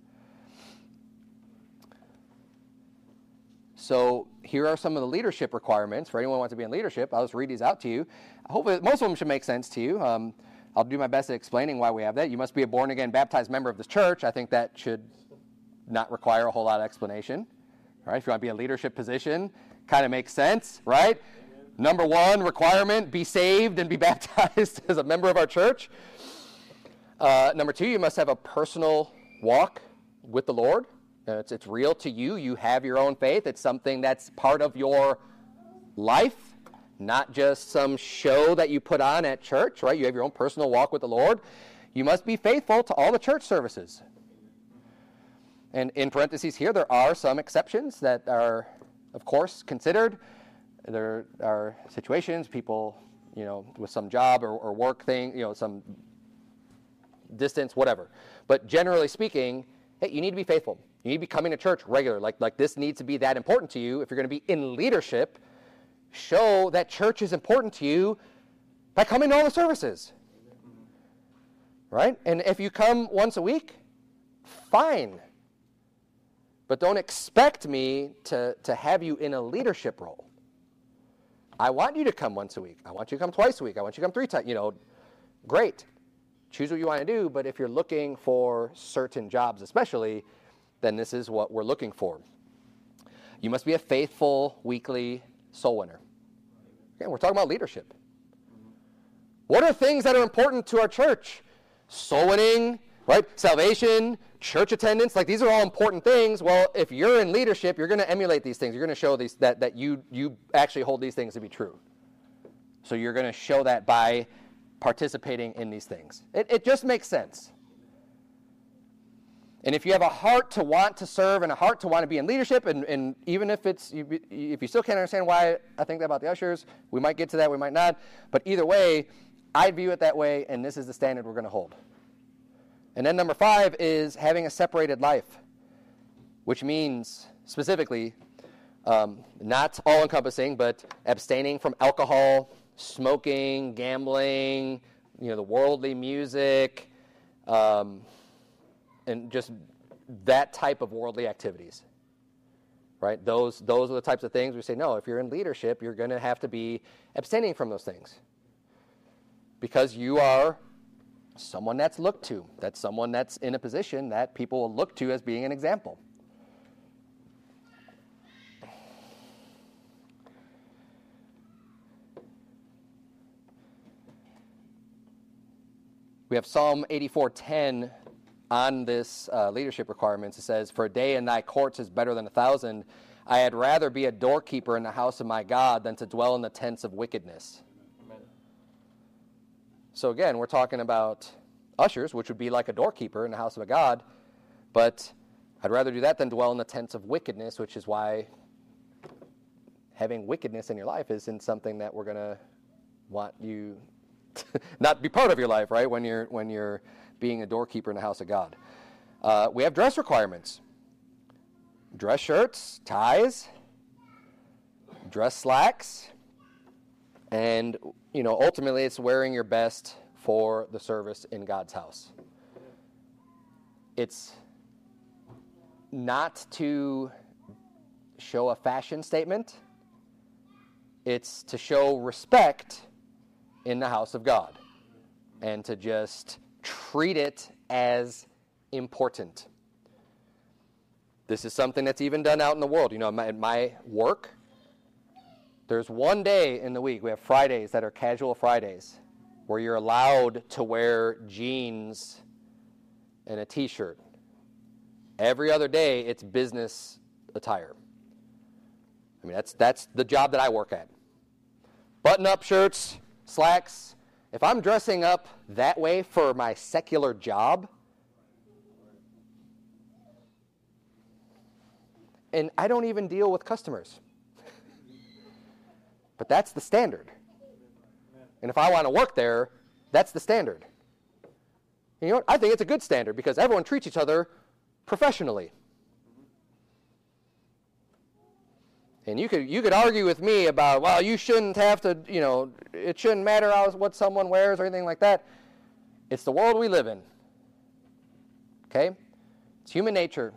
So here are some of the leadership requirements for anyone who wants to be in leadership. I'll just read these out to you. Hopefully, most of them should make sense to you. I'll do my best at explaining why we have that. You must be a born-again, baptized member of this church. I think that should not require a whole lot of explanation. Right? If you want to be in a leadership position, kind of makes sense, right? Amen. Number one requirement, be saved and be baptized as a member of our church. Number two, you must have a personal walk with the Lord. It's real to you. You have your own faith. It's something that's part of your life, not just some show that you put on at church, right? You have your own personal walk with the Lord. You must be faithful to all the church services. And in parentheses here, there are some exceptions that are, of course, considered. There are situations, people, with some job or work thing, some distance, whatever. But generally speaking, hey, you need to be faithful. You need to be coming to church regularly. Like this needs to be that important to you. If you're going to be in leadership, show that church is important to you by coming to all the services. Right? And if you come once a week, fine. But don't expect me to have you in a leadership role. I want you to come once a week. I want you to come twice a week. I want you to come 3 times. Great. Choose what you want to do, but if you're looking for certain jobs especially, then this is what we're looking for. You must be a faithful weekly soul winner. Again, we're talking about leadership. What are things that are important to our church? Soul winning, right? Salvation, church attendance, these are all important things. Well, if you're in leadership, you're going to emulate these things. You're going to show these that you actually hold these things to be true. So you're going to show that by participating in these things. It just makes sense. And if you have a heart to want to serve and a heart to want to be in leadership, and even if if you still can't understand why I think that about the ushers, we might get to that, we might not. But either way, I view it that way, and this is the standard we're going to hold. And then number 5 is having a separated life, which means specifically not all-encompassing, but abstaining from alcohol, smoking, gambling, the worldly music, and just that type of worldly activities, right? Those are the types of things we say, no, if you're in leadership, you're going to have to be abstaining from those things because you are someone that's looked to. That's someone that's in a position that people will look to as being an example. We have Psalm 84:10 on this leadership requirements. It says, "For a day in thy courts is better than 1,000. I had rather be a doorkeeper in the house of my God than to dwell in the tents of wickedness." Amen. So again, we're talking about ushers, which would be like a doorkeeper in the house of a God, but I'd rather do that than dwell in the tents of wickedness, which is why having wickedness in your life isn't something that we're going to want you to not be part of your life, right, when you're being a doorkeeper in the house of God. We have dress requirements. Dress shirts, ties, dress slacks, and, ultimately it's wearing your best for the service in God's house. It's not to show a fashion statement. It's to show respect in the house of God and to just treat it as important. This is something that's even done out in the world. At my work, there's one day in the week, we have Fridays that are casual Fridays, where you're allowed to wear jeans and a t-shirt. Every other day, it's business attire. That's the job that I work at. Button-up shirts, slacks. If I'm dressing up that way for my secular job, and I don't even deal with customers, but that's the standard. And if I want to work there, that's the standard. You know what? I think it's a good standard because everyone treats each other professionally. And you could argue with me about, well, you shouldn't have to, it shouldn't matter what someone wears or anything like that. It's the world we live in. Okay? It's human nature.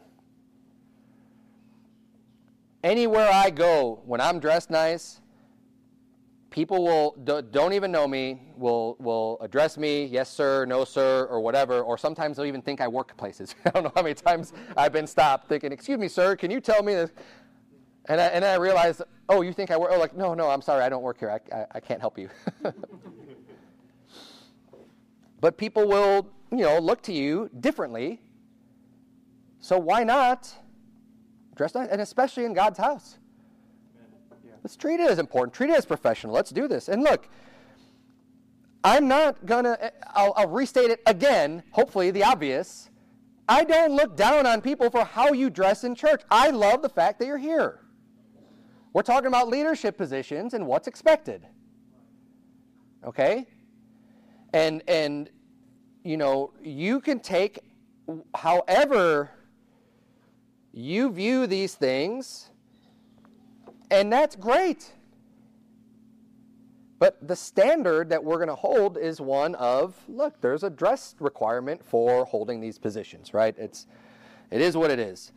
Anywhere I go, when I'm dressed nice, people don't even know me, will address me, yes sir, no sir, or whatever, or sometimes they'll even think I work places. I don't know how many times I've been stopped thinking, excuse me sir, can you tell me this? And I realized, oh, you think I work? Oh, like, no, I'm sorry, I don't work here. I can't help you. But people will, look to you differently. So why not dress nice? And especially in God's house. Yeah. Let's treat it as important. Treat it as professional. Let's do this. And look, I'm not going to, I'll restate it again, hopefully the obvious. I don't look down on people for how you dress in church. I love the fact that you're here. We're talking about leadership positions and what's expected. Okay? And you can take however you view these things, and that's great. But the standard that we're going to hold is one of, look, there's a dress requirement for holding these positions, right? It is what it is.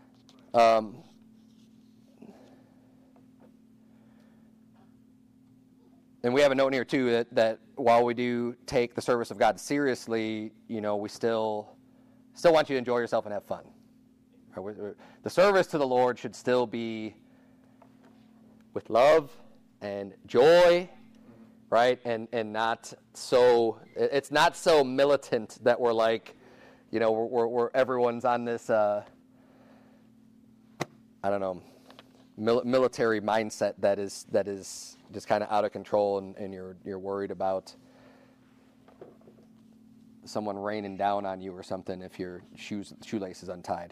And we have a note here, too, that while we do take the service of God seriously, we still want you to enjoy yourself and have fun. The service to the Lord should still be with love and joy, right? And not so, it's not so militant that we're like, we're everyone's on this, military mindset that is just kind of out of control, and you're worried about someone raining down on you or something if your shoelace is untied.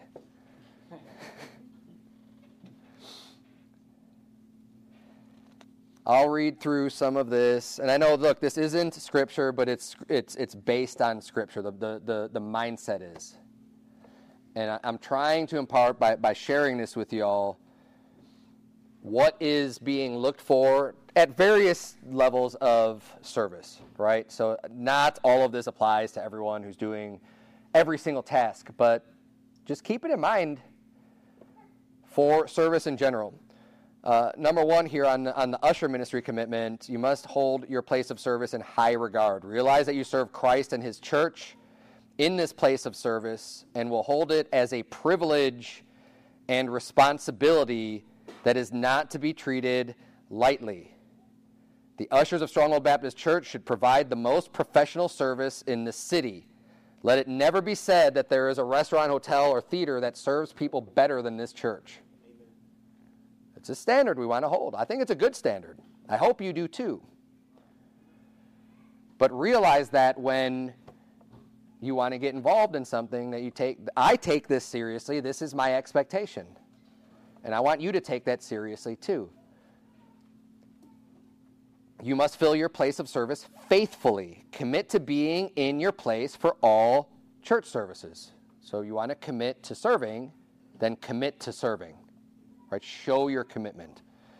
I'll read through some of this, and I know, look, this isn't Scripture, but it's based on Scripture. The mindset is, and I'm trying to impart by sharing this with y'all what is being looked for at various levels of service, right? So not all of this applies to everyone who's doing every single task, but just keep it in mind for service in general. Number one here on the usher ministry commitment, you must hold your place of service in high regard. Realize that you serve Christ and his church in this place of service and will hold it as a privilege and responsibility that is not to be treated lightly. The ushers of Stronghold Baptist Church should provide the most professional service in the city. Let it never be said that there is a restaurant, hotel, or theater that serves people better than this church. It's a standard we want to hold. I think it's a good standard. I hope you do too. But realize that when you want to get involved in something that I take this seriously. This is my expectation. And I want you to take that seriously too. You must fill your place of service faithfully. Commit to being in your place for all church services. So you want to commit to serving, then commit to serving. Right? Show your commitment.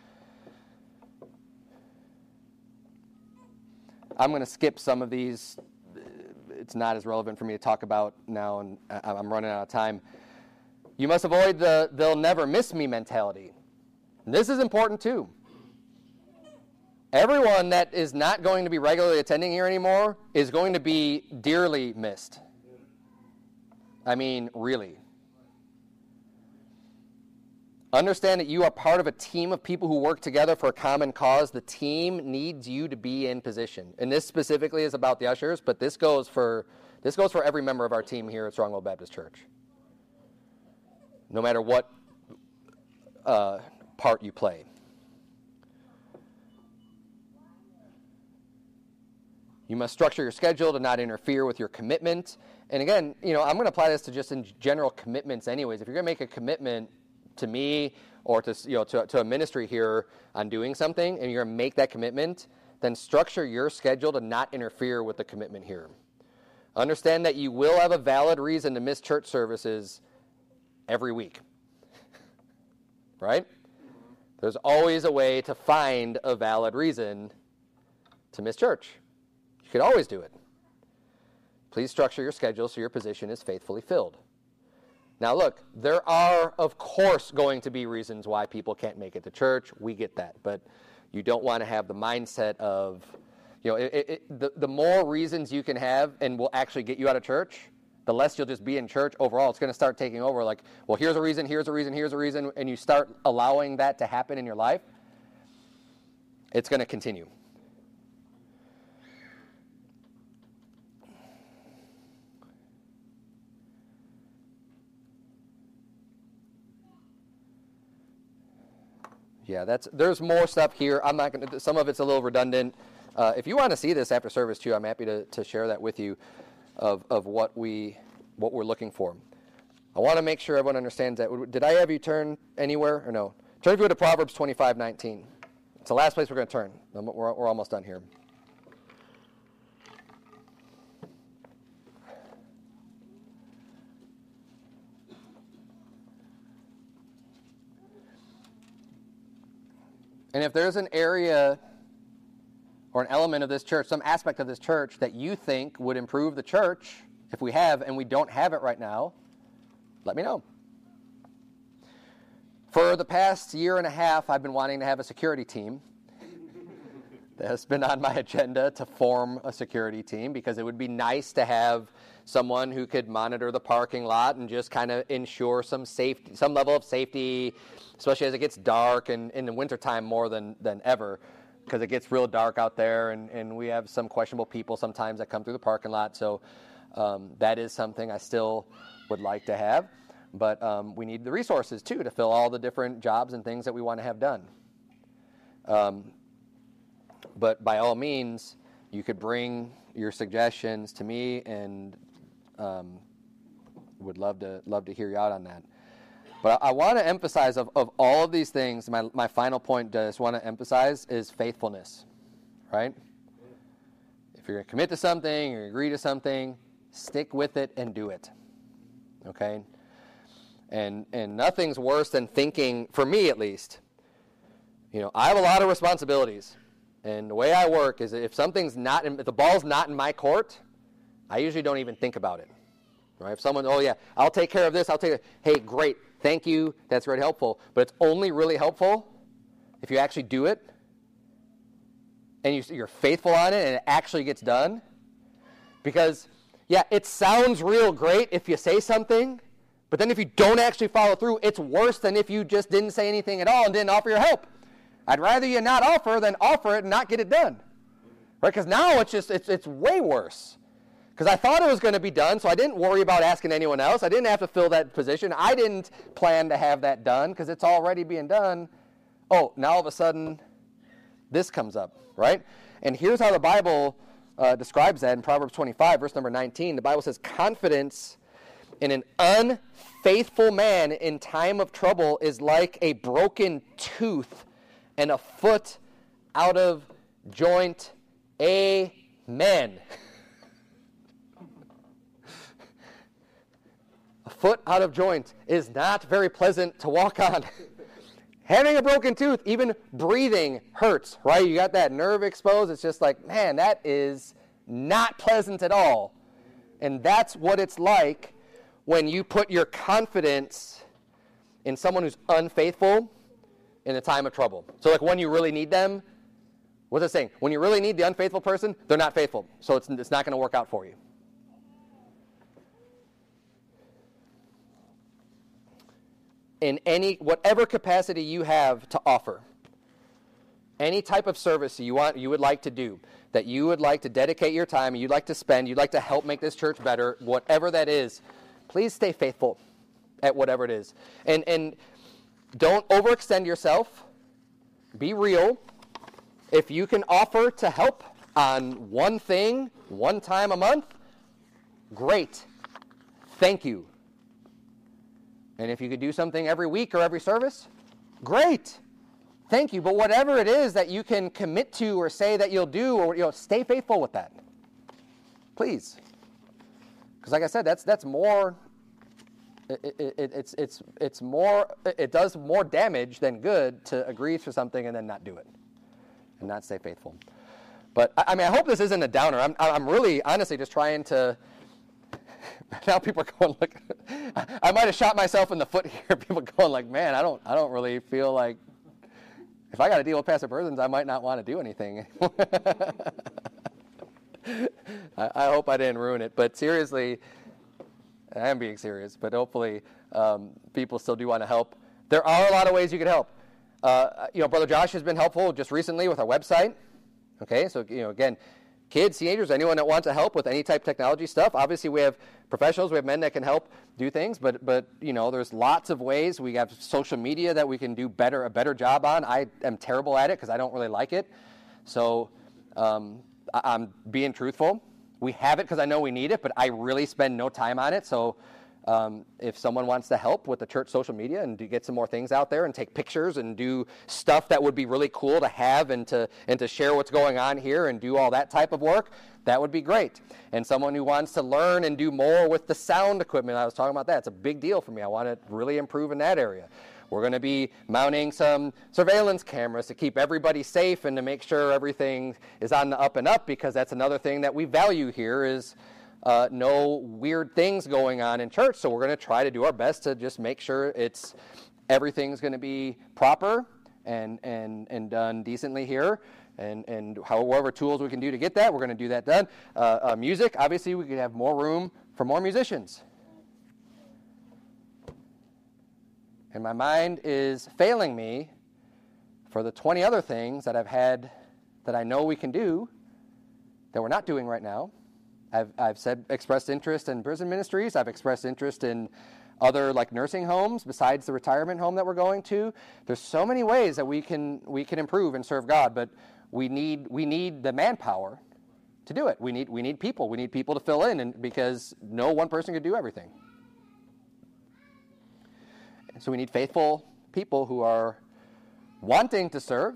I'm going to skip some of these. It's not as relevant for me to talk about now, and I'm running out of time. You must avoid the "they'll never miss me" mentality. And this is important too. Everyone that is not going to be regularly attending here anymore is going to be dearly missed. I mean, really. Understand that you are part of a team of people who work together for a common cause. The team needs you to be in position. And this specifically is about the ushers, but this goes for every member of our team here at Stronghold Baptist Church. No matter what part you play. You must structure your schedule to not interfere with your commitment. And again, I'm going to apply this to just in general commitments anyways. If you're going to make a commitment to me or to a ministry here on doing something, and you're going to make that commitment, then structure your schedule to not interfere with the commitment here. Understand that you will have a valid reason to miss church services every week. Right? There's always a way to find a valid reason to miss church. You could always do it. Please structure your schedule so your position is faithfully filled. Now look, there are, of course, going to be reasons why people can't make it to church. We get that. But you don't want to have the mindset of, the more reasons you can have and will actually get you out of church, the less you'll just be in church overall. It's going to start taking over like, well, here's a reason, here's a reason, here's a reason, and you start allowing that to happen in your life, it's going to continue. Yeah, there's more stuff here. I'm not going to. Some of it's a little redundant. If you want to see this after service too, I'm happy to share that with you, of what we're looking for. I want to make sure everyone understands that. Did I have you turn anywhere or no? Turn to Proverbs 25:19. It's the last place we're going to turn. We're almost done here. And if there's an area or an element of this church, some aspect of this church that you think would improve the church, if we have and we don't have it right now, let me know. For the past year and a half, I've been wanting to have a security team. That has been on my agenda to form a security team because it would be nice to have someone who could monitor the parking lot and just kind of ensure some safety, some level of safety, especially as it gets dark and in the wintertime more than ever, because it gets real dark out there and we have some questionable people sometimes that come through the parking lot. So that is something I still would like to have. But we need the resources, too, to fill all the different jobs and things that we want to have done. But by all means, you could bring your suggestions to me, and would love to hear you out on that. But I want to emphasize, of all of these things, my final point I just want to emphasize is faithfulness, right? If you're going to commit to something or agree to something, stick with it and do it, okay? And nothing's worse than thinking, for me at least, I have a lot of responsibilities. And the way I work is if something's not, if the ball's not in my court, I usually don't even think about it. Right? If someone, oh yeah, I'll take care of this, hey, great, thank you, that's very helpful. But it's only really helpful if you actually do it, and you're faithful on it, and it actually gets done. Because, yeah, it sounds real great if you say something, but then if you don't actually follow through, it's worse than if you just didn't say anything at all and didn't offer your help. I'd rather you not offer than offer it and not get it done. Right? Because now it's way worse. Because I thought it was going to be done, so I didn't worry about asking anyone else. I didn't have to fill that position. I didn't plan to have that done because it's already being done. Oh, now all of a sudden, this comes up, right? And here's how the Bible describes that in Proverbs 25, verse number 19. The Bible says, confidence in an unfaithful man in time of trouble is like a broken tooth and a foot out of joint. Amen. A foot out of joint is not very pleasant to walk on. Having a broken tooth, even breathing hurts, right? You got that nerve exposed. It's just like, man, that is not pleasant at all. And that's what it's like when you put your confidence in someone who's unfaithful in a time of trouble. So like when you really need them, what's it saying? When you really need the unfaithful person, they're not faithful. So it's not going to work out for you. In whatever capacity you have to offer, any type of service you would like to do, that you would like to dedicate your time, you'd like to spend, you'd like to help make this church better, whatever that is, please stay faithful at whatever it is. And don't overextend yourself. Be real. If you can offer to help on one thing, one time a month, great. Thank you. And if you could do something every week or every service, great. Thank you. But whatever it is that you can commit to or say that you'll do, or stay faithful with that. Please. Because like I said, that's more. It's more. It does more damage than good to agree to something and then not do it, and not stay faithful. But I mean, I hope this isn't a downer. I'm really honestly just trying to. Now people are going like, I might have shot myself in the foot here. People going like, man, I don't really feel like, if I got to deal with passive persons, I might not want to do anything. I hope I didn't ruin it. But seriously, I am being serious. But hopefully, people still do want to help. There are a lot of ways you could help. Brother Josh has been helpful just recently with our website. Okay, so again. Kids, teenagers, anyone that wants to help with any type of technology stuff. Obviously, we have professionals, we have men that can help do things, but there's lots of ways. We have social media that we can do a better job on. I am terrible at it because I don't really like it. So I'm being truthful. We have it because I know we need it, but I really spend no time on it. So if someone wants to help with the church social media and to get some more things out there and take pictures and do stuff that would be really cool to have and to share what's going on here and do all that type of work, that would be great. And someone who wants to learn and do more with the sound equipment, I was talking about that. It's a big deal for me. I want to really improve in that area. We're going to be mounting some surveillance cameras to keep everybody safe and to make sure everything is on the up and up, because that's another thing that we value here is no weird things going on in church. So we're going to try to do our best to just make sure everything's going to be proper and done decently here. And however tools we can do to get that, we're going to do that done. Music, obviously, we could have more room for more musicians. And my mind is failing me for the 20 other things that I've had that I know we can do that we're not doing right now. I've expressed interest in prison ministries. I've expressed interest in other like nursing homes besides the retirement home that we're going to. There's so many ways that we can improve and serve God, but we need the manpower to do it. We need people. We need people to fill in, and because no one person could do everything. So we need faithful people who are wanting to serve.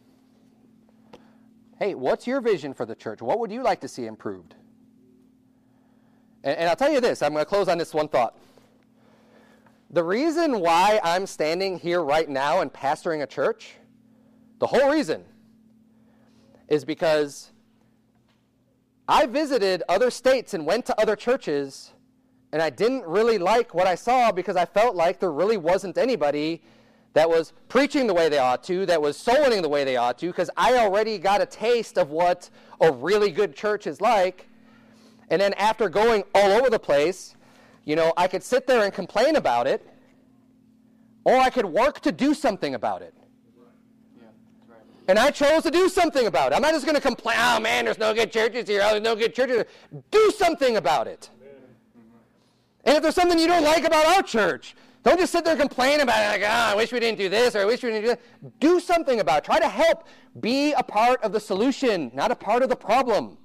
Hey, what's your vision for the church? What would you like to see improved? And I'll tell you this, I'm going to close on this one thought. The reason why I'm standing here right now and pastoring a church, the whole reason, is because I visited other states and went to other churches, and I didn't really like what I saw because I felt like there really wasn't anybody that was preaching the way they ought to, that was soul winning the way they ought to, because I already got a taste of what a really good church is like. And then after going all over the place, I could sit there and complain about it, or I could work to do something about it. And I chose to do something about it. I'm not just going to complain, oh man, there's no good churches here, there's no good churches. Do something about it. And if there's something you don't like about our church, don't just sit there and complain about it, like, I wish we didn't do this, or I wish we didn't do that. Do something about it. Try to help. Be a part of the solution, not a part of the problem.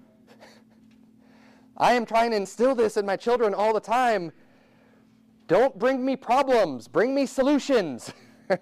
I am trying to instill this in my children all the time. Don't bring me problems. Bring me solutions.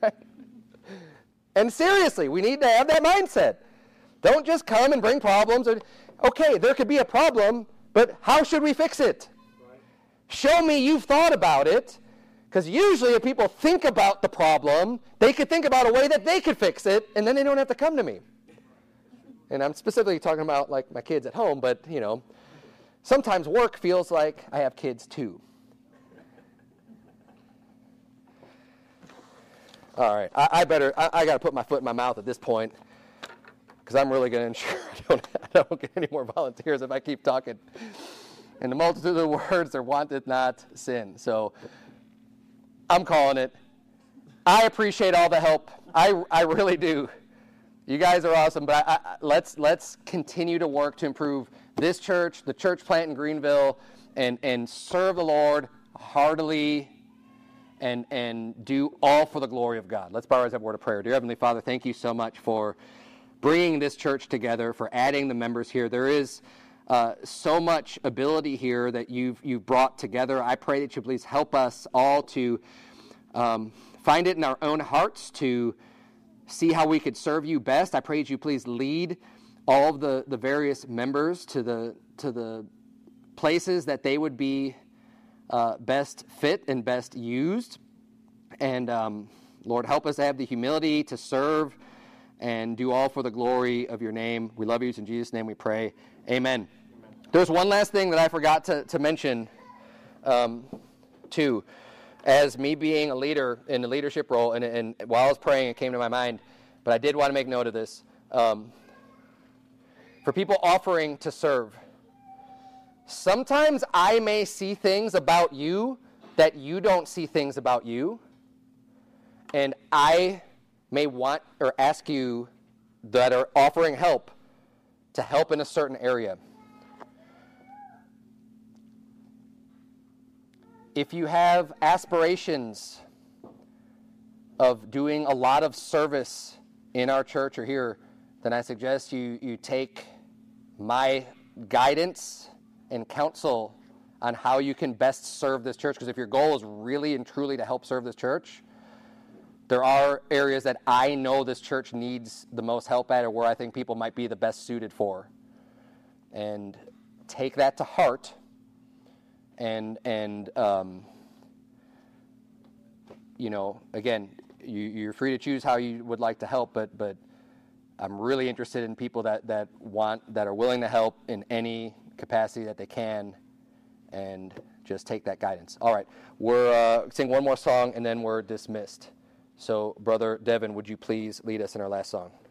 And seriously, we need to have that mindset. Don't just come and bring problems. Okay, there could be a problem, but how should we fix it? Show me you've thought about it. Because usually if people think about the problem, they could think about a way that they could fix it, and then they don't have to come to me. And I'm specifically talking about like my kids at home, but sometimes work feels like I have kids too. All right, I got to put my foot in my mouth at this point, because I'm really going to ensure I don't get any more volunteers if I keep talking. And the multitude of words there wanteth not sin. So I'm calling it. I appreciate all the help. I really do. You guys are awesome, but let's continue to work to improve this church, the church plant in Greenville, and serve the Lord heartily and do all for the glory of God. Let's bow our heads and have a word of prayer. Dear Heavenly Father, thank you so much for bringing this church together, for adding the members here. There is so much ability here that you've brought together. I pray that you please help us all to find it in our own hearts, to see how we could serve you best. I pray that you please lead all of the various members to the places that they would be best fit and best used. And Lord, help us to have the humility to serve and do all for the glory of your name. We love you. In Jesus' name we pray. Amen. There's one last thing that I forgot to mention, too. As me being a leader in the leadership role, and while I was praying, it came to my mind, but I did want to make note of this. For people offering to serve, sometimes I may see things about you that you don't see things about you, and I may want or ask you that are offering help to help in a certain area. If you have aspirations of doing a lot of service in our church or here, then I suggest you take my guidance and counsel on how you can best serve this church. Because if your goal is really and truly to help serve this church, there are areas that I know this church needs the most help at, or where I think people might be the best suited for. And take that to heart. And again, you're free to choose how you would like to help, but I'm really interested in people that are willing to help in any capacity that they can, and just take that guidance. All right, we're sing one more song, and then we're dismissed. So, Brother Devin, would you please lead us in our last song?